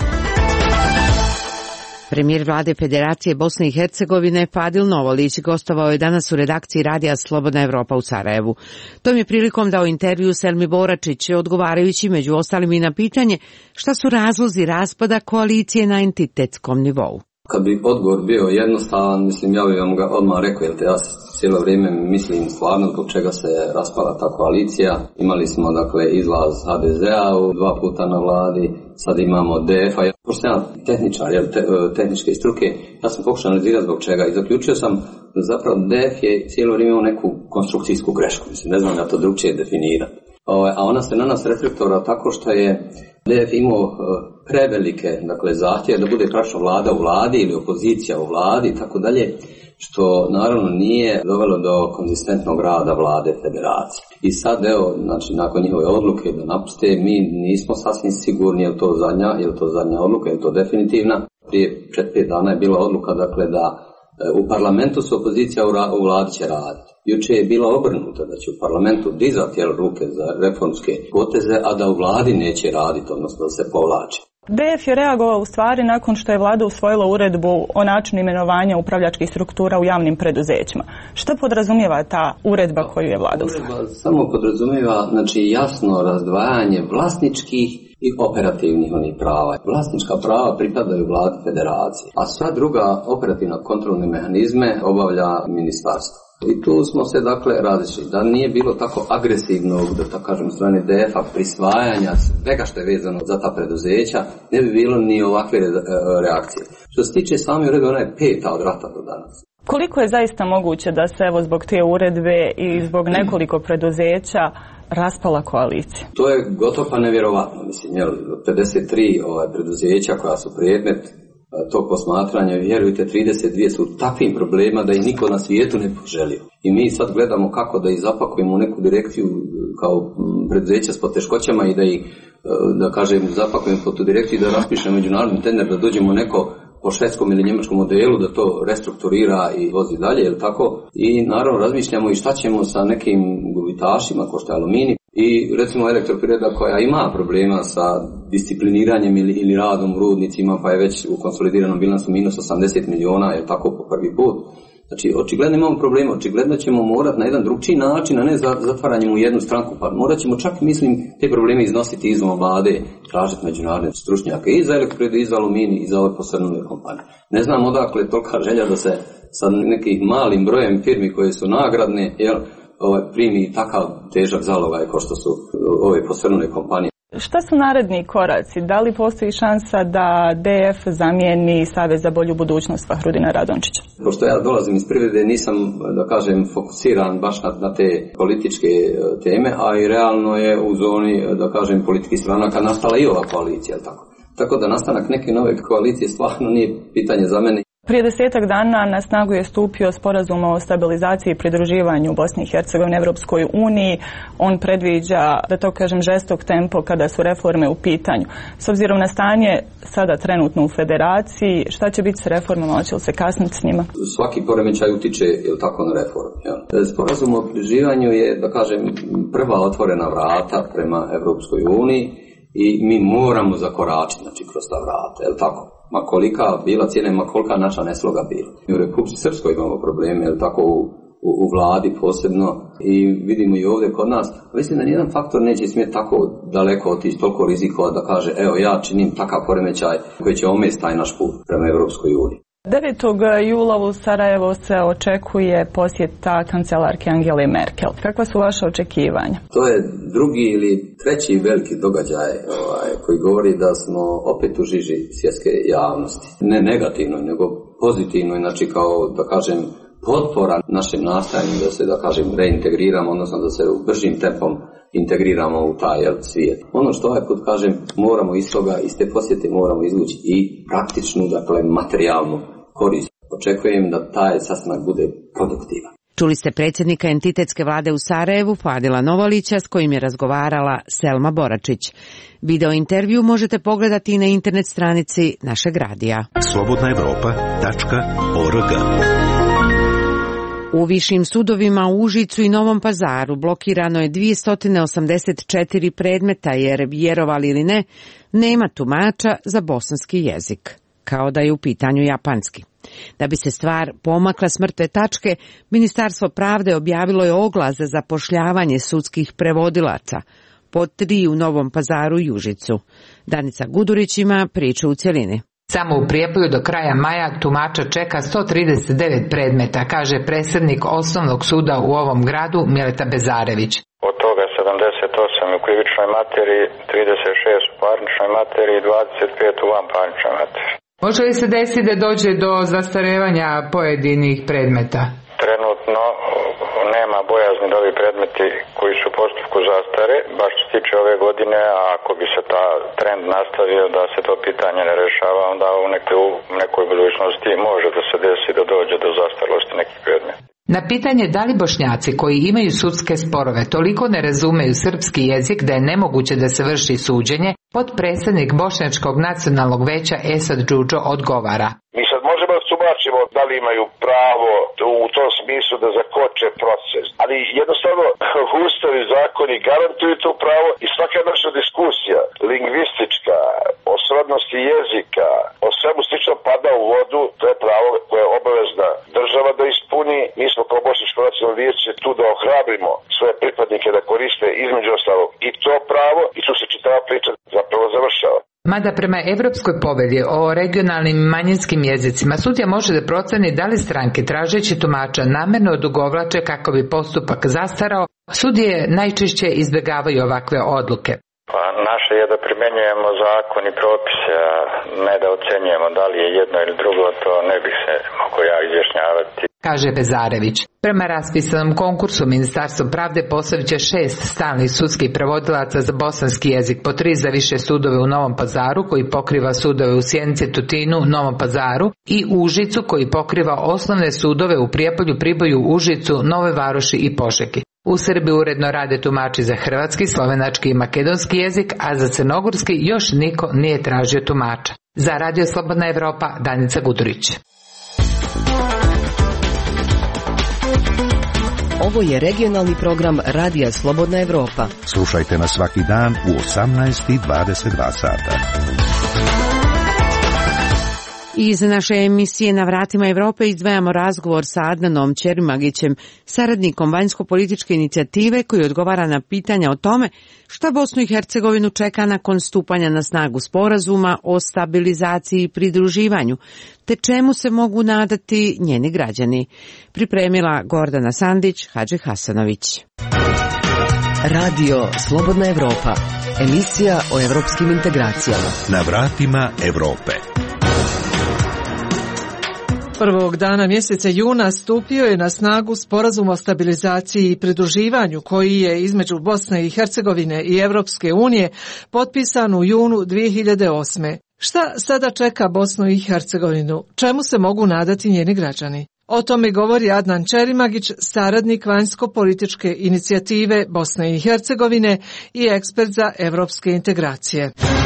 Speaker 1: Premijer vlade Federacije Bosne i Hercegovine Fadil Novolić gostovao je danas u redakciji Radija Slobodna Evropa u Sarajevu. Tom je prilikom dao intervju Selmi Boračić, odgovarajući među ostalim i na pitanje šta su razlozi raspada koalicije na entitetskom nivou.
Speaker 24: Kad bi odgovor bio jednostavan, mislim, ja bih vam ga odmah rekao, jer te ja cijelo vrijeme mislim stvarno zbog čega se raspala ta koalicija. Imali smo, dakle, izlaz ha de zea u dva puta na vladi, sad imamo de efa. Pošto sam ja tehničar, te, tehničke struke, ja sam pokušao analizirati zbog čega i zaključio sam da zapravo de ef je cijelo vrijeme imao neku konstrukcijsku grešku, mislim, ne znam da to drugčije definirati. A ona se na nas reflektora tako što je de ef imao prevelike, dakle, zahtjeve da bude praktično vlada u vladi ili opozicija u vladi i tako dalje, što naravno nije dovelo do konzistentnog rada vlade federacije. I sad, evo, znači, nakon njihove odluke da napuste, mi nismo sasvim sigurni je li to zadnja, je li to zadnja odluka, je li to definitivna. Prije četiri pet dana je bila odluka, dakle, da u parlamentu su opozicija u vladi će raditi. Juče je bila obrnuta da će u parlamentu dizati ruke za reformske poteze, a da u vladi neće raditi, odnosno da se povlači.
Speaker 10: de ef je reagovao u stvari nakon što je vlada usvojila uredbu o načinu imenovanja upravljačkih struktura u javnim preduzećima. Što podrazumijeva ta uredba koju je vlada usvojila?
Speaker 24: Uredba samo podrazumijeva, znači, jasno razdvajanje vlasničkih i operativnih onih prava. Vlasnička prava pripadaju vladi federacije, a sva druga operativna kontrolne mehanizme obavlja ministarstvo. I tu smo se, dakle, različili. Da nije bilo tako agresivnog, da tako kažem, strane de efa prisvajanja svega što je vezano za ta preduzeća, ne bi bilo ni ovakve reakcije. Što se tiče same uredbe, ona je peta od rata do danas.
Speaker 10: Koliko je zaista moguće da se, evo, zbog te uredbe i zbog nekoliko preduzeća raspala koalicija?
Speaker 24: To je gotovo pa nevjerovatno. Mislim, jel, pedeset tri ovaj, preduzeća koja su predmet tog posmatranja, vjerujte, trideset dvije su takvim problema da ih niko na svijetu ne poželio. I mi sad gledamo kako da ih zapakujemo u neku direkciju kao preduzeća s poteškoćama i da ih, da kažem, zapakujemo po tu direkciju i da raspišemo međunarodni tender, da dođemo neko po švedskom ili njemačkom modelu, da to restrukturira i vozi dalje, jel tako? I naravno razmišljamo i šta ćemo sa nekim gubitašima, ko što je Aluminij. I recimo Elektroprivreda koja ima problema sa discipliniranjem ili, ili radom u rudnicima, pa je već u konsolidiranom bilansu minus osamdeset miliona, je tako po prvi put. Znači, očigledno imamo problema, očigledno ćemo morati na jedan drugčiji način, a ne zatvaranjem u jednu stranku, pa morat ćemo čak, mislim, te probleme iznositi izvan vlade, tražiti međunarodne stručnjake i za elektroprivredu, i za aluminij, i za ove posrnule kompanije. Ne znam odakle je tolika želja da se sa nekih malim brojem firmi koje su nagradne, jel, ovaj, primi takav težak zalogaj kao što su ove posrnule kompanije.
Speaker 10: Šta su naredni koraci? Da li postoji šansa da D F zamijeni Savez za bolju budućnost Fahrudina Radončića?
Speaker 24: Pošto ja dolazim iz privrede, nisam, da kažem, fokusiran baš na, na te političke teme, a i realno je u zoni, da kažem, političkih stranaka nastala i ova koalicija, tako. Tako da nastanak neke nove koalicije stvarno nije pitanje za mene.
Speaker 10: Prije desetak dana na snagu je stupio sporazum o stabilizaciji i pridruživanju Bosne i Hercegovine Evropskoj uniji. On predviđa, da to kažem, žestok tempo kada su reforme u pitanju. S obzirom na stanje sada trenutno u federaciji, šta će biti s reformama, hoće li se kasniti s njima?
Speaker 24: Svaki poremećaj utiče, je li tako, na reformu. Ja. Sporazum o pridruživanju je, da kažem, prva otvorena vrata prema Evropskoj uniji i mi moramo zakoračiti, znači, kroz ta vrata, je li tako? Ma kolika bila cijena, ma kolika naša nesloga bila. I u Republici Srpskoj imamo probleme, jel tako, u, u, u vladi posebno, i vidimo i ovdje kod nas. Mislim da nijedan faktor neće smjeti tako daleko otići, toliko rizikova da kaže, evo ja činim takav poremećaj koji će omesti taj naš put prema Evropskoj uniji.
Speaker 10: devetog jula u Sarajevo se očekuje posjeta kancelarke Angele Merkel. Kakva su vaše očekivanja?
Speaker 24: To je drugi ili treći veliki događaj ovaj, koji govori da smo opet u žiži svjetske javnosti. Ne negativno, nego pozitivno, znači kao, da kažem, potpora našim nastojanju da se, da kažem, reintegriramo, odnosno da se bržim tempom integriramo u taj svijet. Ono što ovaj put kažem, moramo iz toga, iz te posjete moramo izvući i praktičnu, dakle, materijalnu korist. Očekujem da taj sastanak bude produktivan.
Speaker 1: Čuli ste predsjednika entitetske vlade u Sarajevu, Fadila Novolića, s kojim je razgovarala Selma Boračić. Video intervju možete pogledati i na internet stranici našeg radija.
Speaker 2: slobodna evropa tačka org.
Speaker 1: U višim sudovima u Užicu i Novom Pazaru blokirano je dvjesto osamdeset četiri predmeta jer, vjerovali ili ne, nema tumača za bosanski jezik, kao da je u pitanju japanski. Da bi se stvar pomakla s mrtve tačke, Ministarstvo pravde objavilo je oglas za zapošljavanje sudskih prevodilaca, po tri u Novom Pazaru i Užicu. Danica Gudurić ima priču u cjelini.
Speaker 11: Samo u Prijepolju do kraja maja tumača čeka sto trideset devet predmeta, kaže predsjednik osnovnog suda u ovom gradu Mileta Bezarević.
Speaker 4: Od toga sedamdeset osam u krivičnoj materiji, trideset šest u parničnoj materiji i dvadeset pet u vanparničnoj materiji.
Speaker 11: Može li se desiti da dođe do zastarevanja pojedinih predmeta?
Speaker 4: Trenutno nema bojazni da ovi predmeti koji su u postupku zastare, baš što se tiče ove godine, a ako bi se ta trend nastavio da se to pitanje ne rešava, onda u nekoj, u nekoj budućnosti može da se desi da dođe do zastarelosti nekih predmeta.
Speaker 11: Na pitanje da li Bošnjaci koji imaju sudske sporove toliko ne razumeju srpski jezik da je nemoguće da se vrši suđenje, potpredsjednik Bošnjačkog nacionalnog veća Esad Džudžo odgovara.
Speaker 13: Mi sad možemo da tumačimo da li imaju pravo u tom smislu da zakoče proces, ali jednostavno ustavi zakoni garantuju to pravo i svaka naša diskusija lingvistička o srodnosti jezika, o svemu slično pada u vodu. To je pravo koje je obavezna država da ispuni. Mi smo kao Bošnjačko nacionalno vijeće tu da ohrabrimo svoje pripadnike da koriste između ostalog i to pravo, i tu se čitava priča zapravo završava.
Speaker 11: Mada prema Evropskoj povelji o regionalnim i manjinskim jezicima sudija može da proceni da li stranke tražeći tumača namerno odugovlače kako bi postupak zastarao, sudije najčešće izbjegavaju ovakve odluke.
Speaker 4: Pa naše je da primjenjujemo zakon i propise, a ne da ocenjujemo da li je jedno ili drugo, to ne bih se mogo ja izjašnjavati,
Speaker 11: kaže Bezarević. Prema raspisanom konkursu Ministarstvo pravde postavit će šest stalnih sudskih prevodilaca za bosanski jezik, po tri za više sudove u Novom Pazaru koji pokriva sudove u Sjenici, Tutinu, Novom Pazaru i Užicu koji pokriva osnovne sudove u Prijepolju, Priboju, Užicu, Nove Varoši i Požegi. U Srbiji uredno rade tumači za hrvatski, slovenački i makedonski jezik, a za crnogorski još niko nije tražio tumača. Za Radio Slobodna Evropa, Danica Gudurić.
Speaker 12: Ovo je regionalni program Radija Slobodna Evropa.
Speaker 2: Slušajte nas svaki dan u osamnaest i dvadeset dva sata.
Speaker 1: Iz naše emisije Na vratima Evrope izdvajamo razgovor sa Adnanom Ćerimagićem, saradnikom vanjsko-političke inicijative koji odgovara na pitanja o tome šta Bosnu i Hercegovinu čeka nakon stupanja na snagu sporazuma o stabilizaciji i pridruživanju, te čemu se mogu nadati njeni građani. Pripremila Gordana Sandić, Hadži Hasanović.
Speaker 12: Radio Slobodna Evropa, emisija o evropskim integracijama.
Speaker 2: Na vratima Evrope.
Speaker 14: Prvog dana mjeseca juna stupio je na snagu sporazum o stabilizaciji i pridruživanju koji je između Bosne i Hercegovine i Evropske unije potpisan u junu dvije hiljade osme. Šta sada čeka Bosnu i Hercegovinu? Čemu se mogu nadati njeni građani? O tome govori Adnan Ćerimagić, saradnik vanjsko-političke inicijative Bosne i Hercegovine i ekspert za evropske integracije.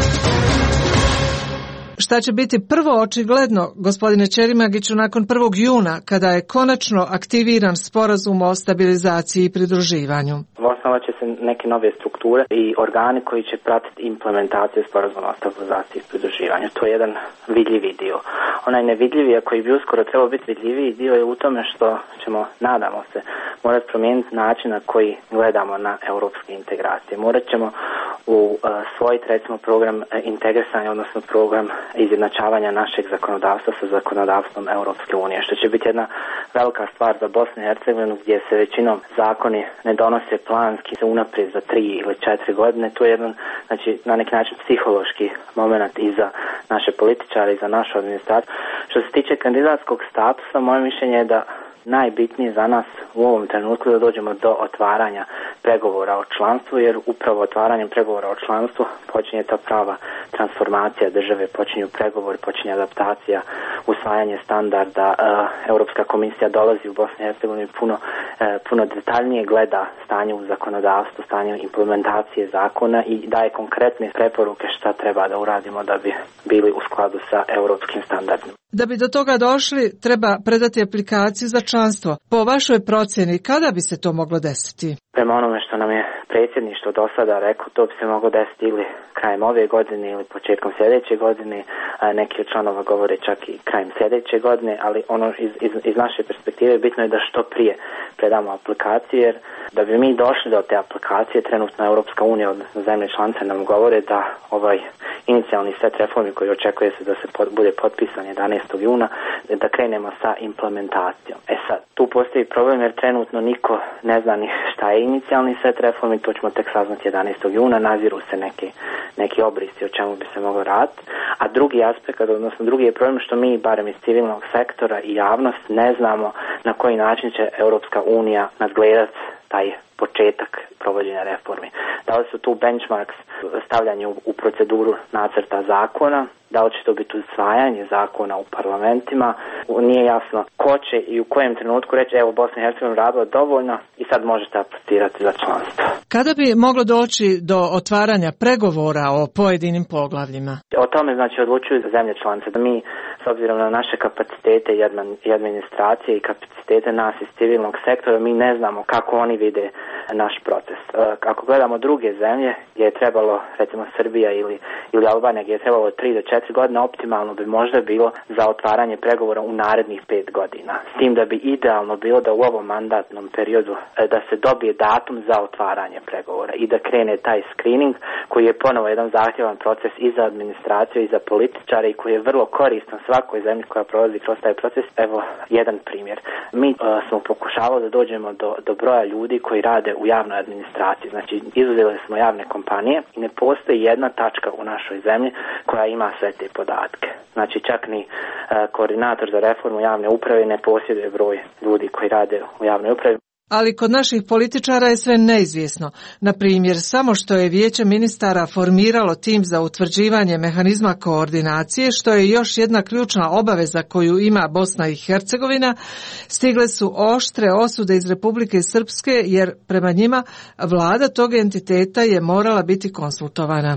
Speaker 14: Šta će biti prvo očigledno, gospodine Ćerimagiću, nakon prvog juna, kada je konačno aktiviran sporazum o stabilizaciji i pridruživanju?
Speaker 15: Osnovat će se neke nove strukture i organi koji će pratiti implementaciju sporazuma o stabilizaciji i pridruživanju. To je jedan vidljivi dio. Onaj nevidljivi, a koji bi uskoro trebao biti vidljiviji dio, je u tome što ćemo, nadamo se, morati promijeniti način na koji gledamo na europske integracije. Morat ćemo u uh, svoj, recimo, program integrisanja, odnosno program izjednačavanja našeg zakonodavstva sa zakonodavstvom Europske unije, što će biti jedna velika stvar za Bosnu i Hercegovinu, gdje se većinom zakoni ne donose planski, se unaprijed za tri ili četiri godine. To je jedan, znači, na neki način psihološki moment i za naše političare i za našu administraciju. Što se tiče kandidatskog statusa, moje mišljenje je da najbitnije za nas u ovom trenutku da dođemo do otvaranja pregovora o članstvu, jer upravo otvaranjem pregovora o članstvu počinje ta prava transformacija države, počinju pregovori, počinje adaptacija, usvajanje standarda. E, Europska komisija dolazi u Bosnu i Hercegovini puno, e, puno detaljnije gleda stanje u zakonodavstvu, stanje implementacije zakona i daje konkretne preporuke šta treba da uradimo da bi bili u skladu sa europskim standardima.
Speaker 14: Da bi do toga došli, treba predati aplikaciju za članstvo. Po vašoj procjeni, kada bi se to moglo desiti?
Speaker 15: Prema onome što nam je predsjedništvo do sada rekao, to bi se moglo desiti ili krajem ove godine ili početkom sljedeće godine. Neki od članova govore čak i krajem sljedeće godine, ali ono iz, iz, iz naše perspektive bitno je da što prije predamo aplikaciju, jer da bi mi došli do te aplikacije, trenutno Europska unija, odnosno zemlje članice, nam govore da ovaj inicijalni set reformi koji očekuje se da se pod, bude potpisan jedanaestog juna, da krenemo sa implementacijom. E sad, tu postoji problem jer trenutno niko ne zna ni šta je inicijalni set reformi, to ćemo tek saznati jedanaestog juna, naziru se neki, neki obrisi o čemu bi se moglo raditi. A drugi aspekt, odnosno drugi je problem što mi, barem iz civilnog sektora i javnost, ne znamo na koji način će Europska unija nadgledati taj početak provođenja reformi. Da li su tu benchmarks stavljanje u, u proceduru nacrta zakona, da li će to biti usvajanje zakona u parlamentima, nije jasno ko će i u kojem trenutku reći evo Bosna i Hercegovina radila dovoljno i sad možete aplicirati za članstvo.
Speaker 14: Kada bi moglo doći do otvaranja pregovora o pojedinim poglavljima?
Speaker 15: O tome znači odlučuju zemlje članice, da mi s obzirom na naše kapacitete i administracije i kapacitete nas iz civilnog sektora, mi ne znamo kako oni vide naš proces. Ako gledamo druge zemlje gdje je trebalo, recimo Srbija ili, ili Albanija, gdje je trebalo tri do četiri godine, optimalno bi možda bilo za otvaranje pregovora u narednih pet godina. S tim da bi idealno bilo da u ovom mandatnom periodu da se dobije datum za otvaranje pregovora i da krene taj screening koji je ponovo jedan zahtjevan proces i za administraciju i za političare i koji je vrlo koristan svakoj zemlji koja prolazi kroz taj proces. Evo jedan primjer. Mi uh, smo pokušavali da dođemo do, do broja ljudi koji rade u javnoj administraciji. Znači, izuzeli smo javne kompanije i ne postoji jedna tačka u našoj zemlji koja ima sve te podatke. Znači, čak ni uh, koordinator za reformu javne uprave ne posjeduje broj ljudi koji rade u javnoj upravi.
Speaker 14: Ali kod naših političara je sve neizvjesno. Na primjer, samo što je Vijeće ministara formiralo tim za utvrđivanje mehanizma koordinacije, što je još jedna ključna obaveza koju ima Bosna i Hercegovina, stigle su oštre osude iz Republike Srpske, jer prema njima vlada tog entiteta je morala biti konsultovana.
Speaker 15: Postoji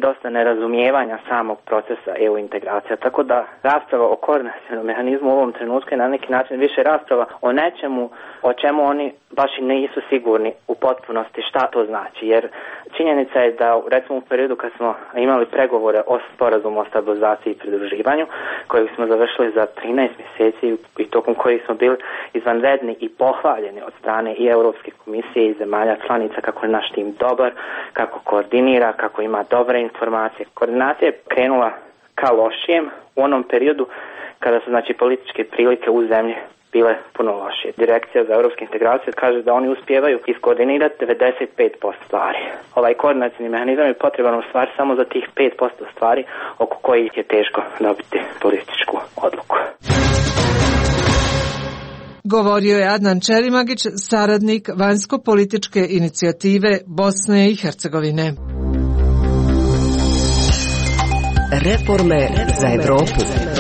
Speaker 15: dosta nerazumijevanja samog procesa E U integracija, tako da rasprava o koordinacionom mehanizmu u ovom trenutku je na neki način više rasprava o nečemu o čemu oni baš i nisu sigurni u potpunosti šta to znači, jer činjenica je da recimo u periodu kad smo imali pregovore o sporazumu o stabilizaciji i pridruživanju, kojeg smo završili za trinaest mjeseci i tokom kojih smo bili izvanredni i pohvaljeni od strane i Europske komisije i zemalja članica kako je naš tim dobar, kako koordinira, kako ima dobre informacije. Koordinacija je krenula ka lošijem u onom periodu kada su znači političke prilike u zemlji bile puno lošije. Direkcija za europske integracije kaže da oni uspijevaju iskoordinirati devedeset pet posto stvari. Ovaj koordinacijni mehanizam je potreban u stvari samo za tih pet posto stvari oko kojih je teško dobiti političku odluku.
Speaker 14: Govorio je Adnan Čerimagić, saradnik vanjsko-političke inicijative Bosne i Hercegovine.
Speaker 12: Reforme za Evropu.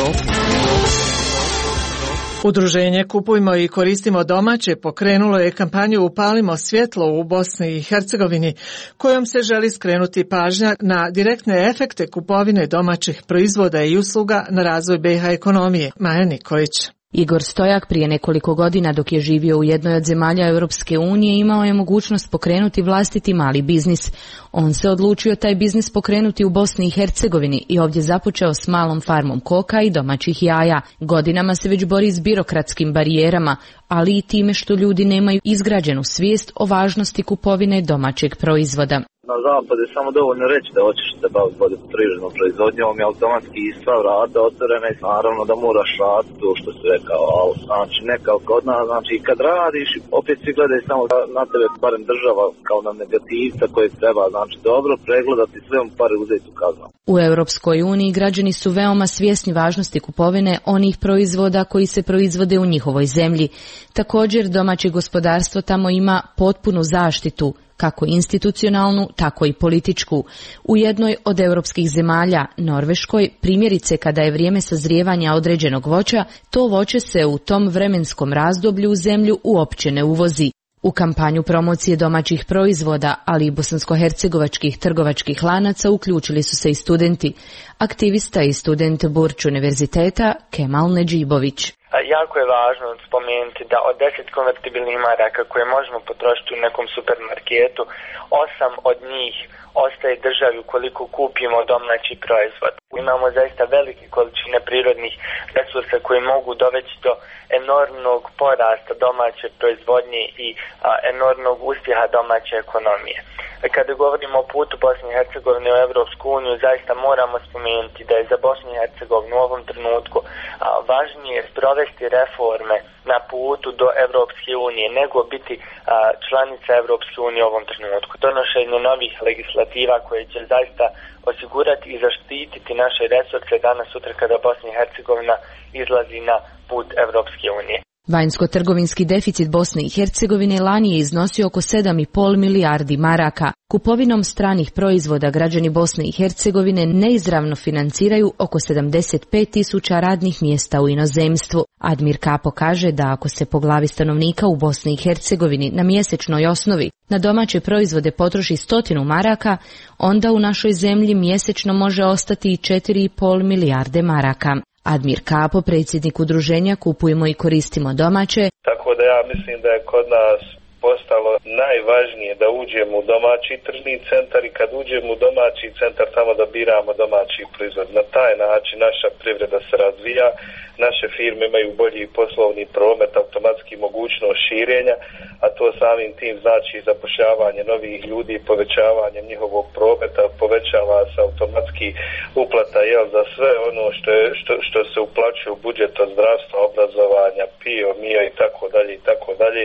Speaker 14: Udruženje Kupujmo i koristimo domaće pokrenulo je kampanju Upalimo svjetlo u Bosni i Hercegovini, kojom se želi skrenuti pažnja na direktne efekte kupovine domaćih proizvoda i usluga na razvoj B iH ekonomije. Maja Nikolić.
Speaker 3: Igor Stojak prije nekoliko godina dok je živio u jednoj od zemalja Europske unije imao je mogućnost pokrenuti vlastiti mali biznis. On se odlučio taj biznis pokrenuti u Bosni i Hercegovini i ovdje započeo s malom farmom koka i domaćih jaja. Godinama se već bori s birokratskim barijerama, ali i time što ljudi nemaju izgrađenu svijest o važnosti kupovine domaćeg proizvoda.
Speaker 16: Na zapadu je samo dovoljno reći da hoćeš se baviti poljoprivrednom proizvodnjom i automatski sva vrata otvorena i naravno da moraš raditi to što si rekao, ali znači ne kao kod nas, znači kad radiš opet svi gledaju samo na tebe, barem država kao na negativca koje treba znači dobro pregledati, sve mu pare uzeti u kaznu.
Speaker 3: U Europskoj uniji građani su veoma svjesni važnosti kupovine onih proizvoda koji se proizvode u njihovoj zemlji. Također domaće gospodarstvo tamo ima potpunu zaštitu, kako institucionalnu, tako i političku. U jednoj od europskih zemalja, Norveškoj, primjerice kada je vrijeme sazrijevanja određenog voća, to voće se u tom vremenskom razdoblju u zemlju uopće ne uvozi. U kampanju promocije domaćih proizvoda, ali i bosansko-hercegovačkih trgovačkih lanaca uključili su se i studenti. Aktivista i student Burč univerziteta Kemal Nedžibović.
Speaker 17: Jako je važno spomenuti da od deset konvertibilnih maraka koje možemo potrošiti u nekom supermarketu, osam od njih ostaje državi ukoliko kupimo domaći proizvod. Imamo zaista velike količine prirodnih resursa koji mogu dovesti do enormnog porasta domaće proizvodnje i a, enormnog uspjeha domaće ekonomije. Kada govorimo o putu Bosne i Hercegovine u Evropsku uniju, zaista moramo spomenuti da je za Bosnu i Hercegovinu u ovom trenutku a, važnije sprovesti reforme na putu do Evropske unije nego biti a, članica Evropske unije u ovom trenutku. Donošenje novih legislativa koje će zaista osigurati i zaštititi naše resurse danas sutra kada Bosna i Hercegovina izlazi na put Evropske unije.
Speaker 3: Vanjsko-trgovinski deficit Bosne i Hercegovine lani je iznosio oko sedam i pol milijardi maraka. Kupovinom stranih proizvoda građani Bosne i Hercegovine neizravno financiraju oko sedamdeset pet tisuća radnih mjesta u inozemstvu. Admir Kapo kaže da ako se po glavi stanovnika u Bosni i Hercegovini na mjesečnoj osnovi na domaće proizvode potroši stotinu maraka, onda u našoj zemlji mjesečno može ostati i četiri i pol milijarde maraka. Admir Kapo, predsjednik udruženja Kupujmo i koristimo domaće.
Speaker 18: Tako da ja mislim da je kod nas postalo najvažnije da uđemo u domaći tržni centar i kad uđemo u domaći centar samo da biramo domaći proizvod. Na taj način naša privreda se razvija, naše firme imaju bolji poslovni promet, automatski mogućnost širenja, a to samim tim znači zapošljavanje novih ljudi, povećavanje njihovog prometa, povećava se automatski uplata jel, za sve ono što, je, što, što se uplaćuje u budžet od zdravstva, obrazovanja, pio, mio i tako dalje i tako dalje.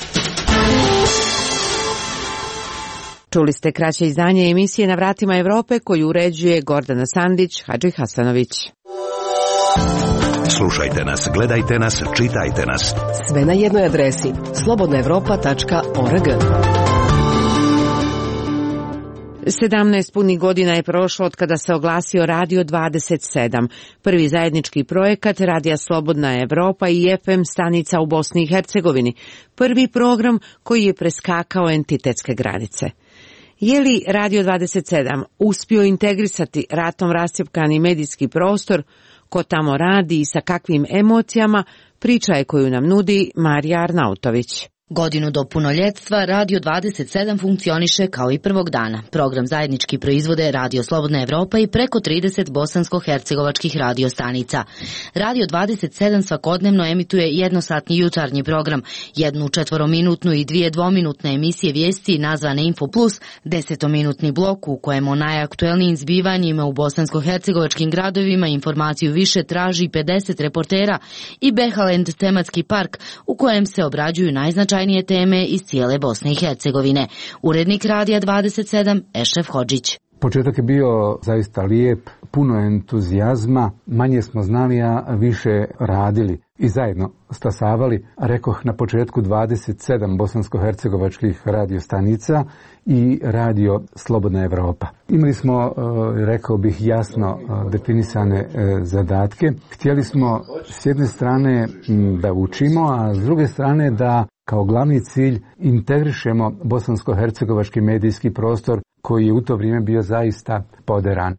Speaker 1: Čuli ste kraće izdanje emisije Na vratima Evrope koju uređuje Gordana Sandić, Hadži Hasanović.
Speaker 2: Slušajte nas, gledajte nas, čitajte nas.
Speaker 12: Sve na jednoj adresi slobodna evropa tačka org.
Speaker 1: sedamnaest punih godina je prošlo od kada se oglasio Radio dvadeset sedam, prvi zajednički projekat Radija Slobodna Evropa i F M stanica u Bosni i Hercegovini, prvi program koji je preskakao entitetske granice. Je li Radio dvadeset sedam uspio integrisati ratom rascjepkani medijski prostor, ko tamo radi i sa kakvim emocijama, priča je koju nam nudi Marija Arnautović.
Speaker 3: Godinu do punoljetstva Radio dvadeset sedam funkcioniše kao i prvog dana. Program zajednički proizvode Radio Slobodna Evropa i preko trideset bosansko-hercegovačkih radio stanica. Radio dvadeset sedam svakodnevno emituje jednosatni jutarnji program, jednu četvorominutnu i dvije dvominutne emisije vijesti nazvane Info Plus, desetominutni blok u kojem o najaktuelnijim zbivanjima u bosansko-hercegovačkim gradovima informaciju više traži pedeset reportera i Behalend tematski park u kojem se obrađuju najznačajnije teme iz cijele Bosne i Hercegovine. Urednik Radija dvadeset sedam Ešref Hodžić.
Speaker 5: Početak je bio zaista lijep, puno entuzijazma, manje smo znali, a više radili i zajedno stasavali, rekoh na početku dvadeset sedam bosansko-hercegovačkih radiostanica i Radio Slobodna Evropa. Imali smo, rekao bih, jasno definisane zadatke. Htjeli smo s jedne strane da učimo, a s druge strane da kao glavni cilj integrišemo bosansko-hercegovački medijski prostor koji je u to vrijeme bio zaista poderan.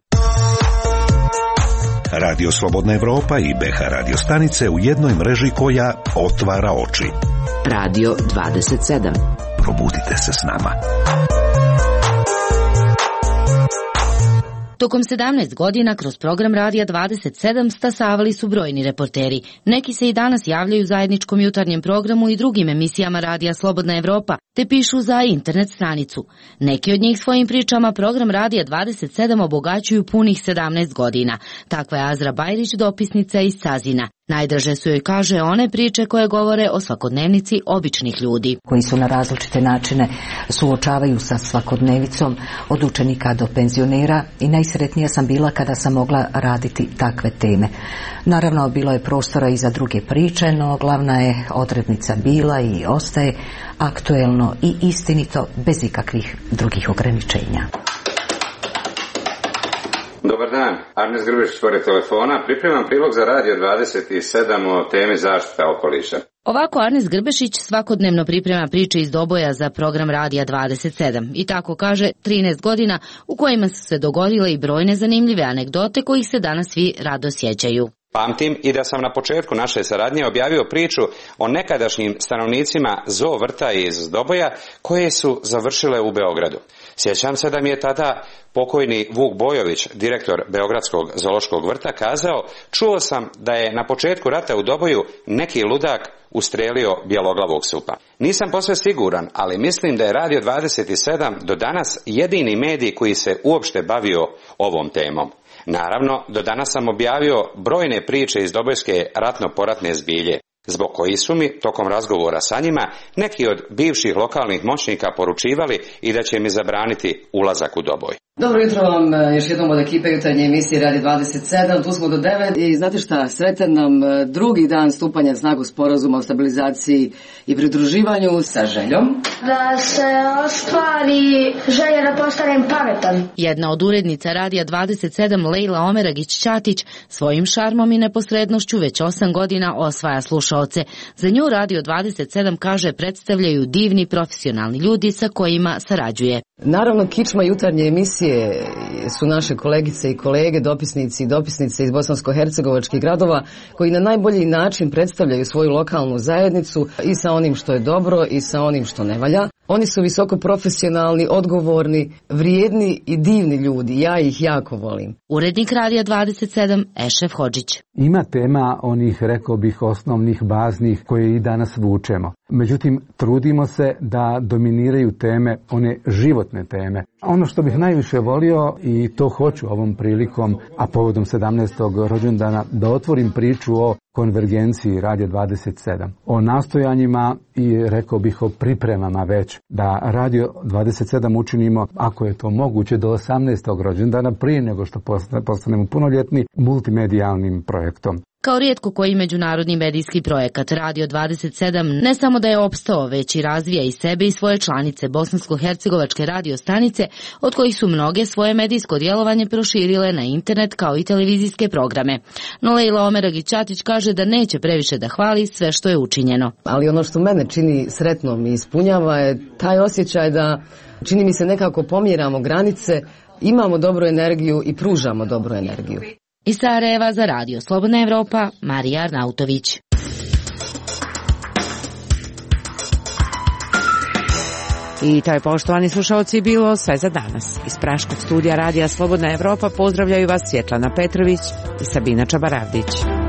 Speaker 2: Radio Slobodna Evropa i B H radio stanice u jednoj mreži koja otvara oči.
Speaker 1: Radio dvadeset sedam.
Speaker 2: Probudite se s nama.
Speaker 3: Tokom sedamnaest godina kroz program Radija dvadeset sedam stasavali su brojni reporteri. Neki se i danas javljaju u zajedničkom jutarnjem programu i drugim emisijama Radija Slobodna Evropa, te pišu za internet stranicu. Neki od njih svojim pričama program Radija dvadeset sedam obogaćuju punih sedamnaest godina. Takva je Azra Bajrić, dopisnica iz Cazina. Najdraže su joj, kaže, one priče koje govore o svakodnevnici običnih ljudi.
Speaker 6: Koji su na različite načine suočavaju sa svakodnevicom od učenika do penzionera i najsretnija sam bila kada sam mogla raditi takve teme. Naravno, bilo je prostora i za druge priče, no glavna je odrednica bila i ostaje aktuelno i istinito bez ikakvih drugih ograničenja.
Speaker 7: Dobar dan, Arnes Grbešić pored telefona, pripremam prilog za Radio dvadeset sedam o temi zaštita okoliša.
Speaker 3: Ovako Arnes Grbešić svakodnevno priprema priče iz Doboja za program Radija dvadeset sedam i tako kaže trinaest godina u kojima su se dogodile i brojne zanimljive anegdote kojih se danas svi rado sjećaju.
Speaker 7: Pamtim i da sam na početku naše saradnje objavio priču o nekadašnjim stanovnicima zoo vrta iz Doboja koje su završile u Beogradu. Sjećam se da mi je tada pokojni Vuk Bojović, direktor Beogradskog zoološkog vrta, kazao: čuo sam da je na početku rata u Doboju neki ludak ustrelio bjeloglavog supa. Nisam posve siguran, ali mislim da je Radio dvadeset sedam do danas jedini medij koji se uopšte bavio ovom temom. Naravno, do danas sam objavio brojne priče iz dobojske ratno-poratne zbilje, zbog koji su mi, tokom razgovora sa njima, neki od bivših lokalnih moćnika poručivali i da će mi zabraniti ulazak u Doboj.
Speaker 19: Dobro jutro vam još jednom od ekipe jutarnje emisije Radio dvadeset sedam, tu smo do devet i znate šta, sretan nam drugi dan stupanja na snagu sporazuma o stabilizaciji i pridruživanju sa željom
Speaker 20: da se ostvari želja da postanem pametan.
Speaker 3: Jedna od urednica Radija dvadeset sedam, Lejla Omeragić-Ćatić, svojim šarmom i neposrednošću već osam godina osvaja slušaoce. Za nju Radio dvadeset sedam, kaže, predstavljaju divni profesionalni ljudi sa kojima sarađuje.
Speaker 19: Naravno, kičma jutarnje emisije su naše kolegice i kolege, dopisnici i dopisnice iz bosansko-hercegovačkih gradova, koji na najbolji način predstavljaju svoju lokalnu zajednicu i sa onim što je dobro i sa onim što ne valja. Oni su visoko profesionalni, odgovorni, vrijedni i divni ljudi. Ja ih jako volim.
Speaker 3: Urednik Radija dvadeset sedam, Ešref Hodžić.
Speaker 5: Ima tema onih, rekao bih, osnovnih, baznih koje i danas vučemo. Međutim, trudimo se da dominiraju teme, one životne teme. Ono što bih najviše volio, i to hoću ovom prilikom, a povodom sedamnaestog rođendana, da otvorim priču o konvergenciji Radija dvadeset sedam. O nastojanjima i, rekao bih, o pripremama već da Radio dvadeset sedam učinimo, ako je to moguće, do osamnaestog rođendana, prije nego što postanemo punoljetni, multimedijalnim projektom.
Speaker 3: Kao rijetko koji međunarodni medijski projekat, Radio dvadeset sedam ne samo da je opstao, već i razvija i sebe i svoje članice bosansko-hercegovačke radio stanice, od kojih su mnoge svoje medijsko djelovanje proširile na internet kao i televizijske programe. No Lejla Omeragić-Ćatić kaže da neće previše da hvali sve što je učinjeno.
Speaker 19: Ali ono što mene čini sretnom i ispunjava je taj osjećaj da čini mi se nekako pomjeramo granice, imamo dobru energiju i pružamo dobru energiju.
Speaker 3: Iz Sarajeva za Radio Slobodna Evropa, Marija Arnautović.
Speaker 1: I to je, poštovani slušalci, bilo sve za danas. Iz praškog studija Radija Slobodna Evropa pozdravljaju vas Svjetlana Petrović i Sabina Čabaravdić.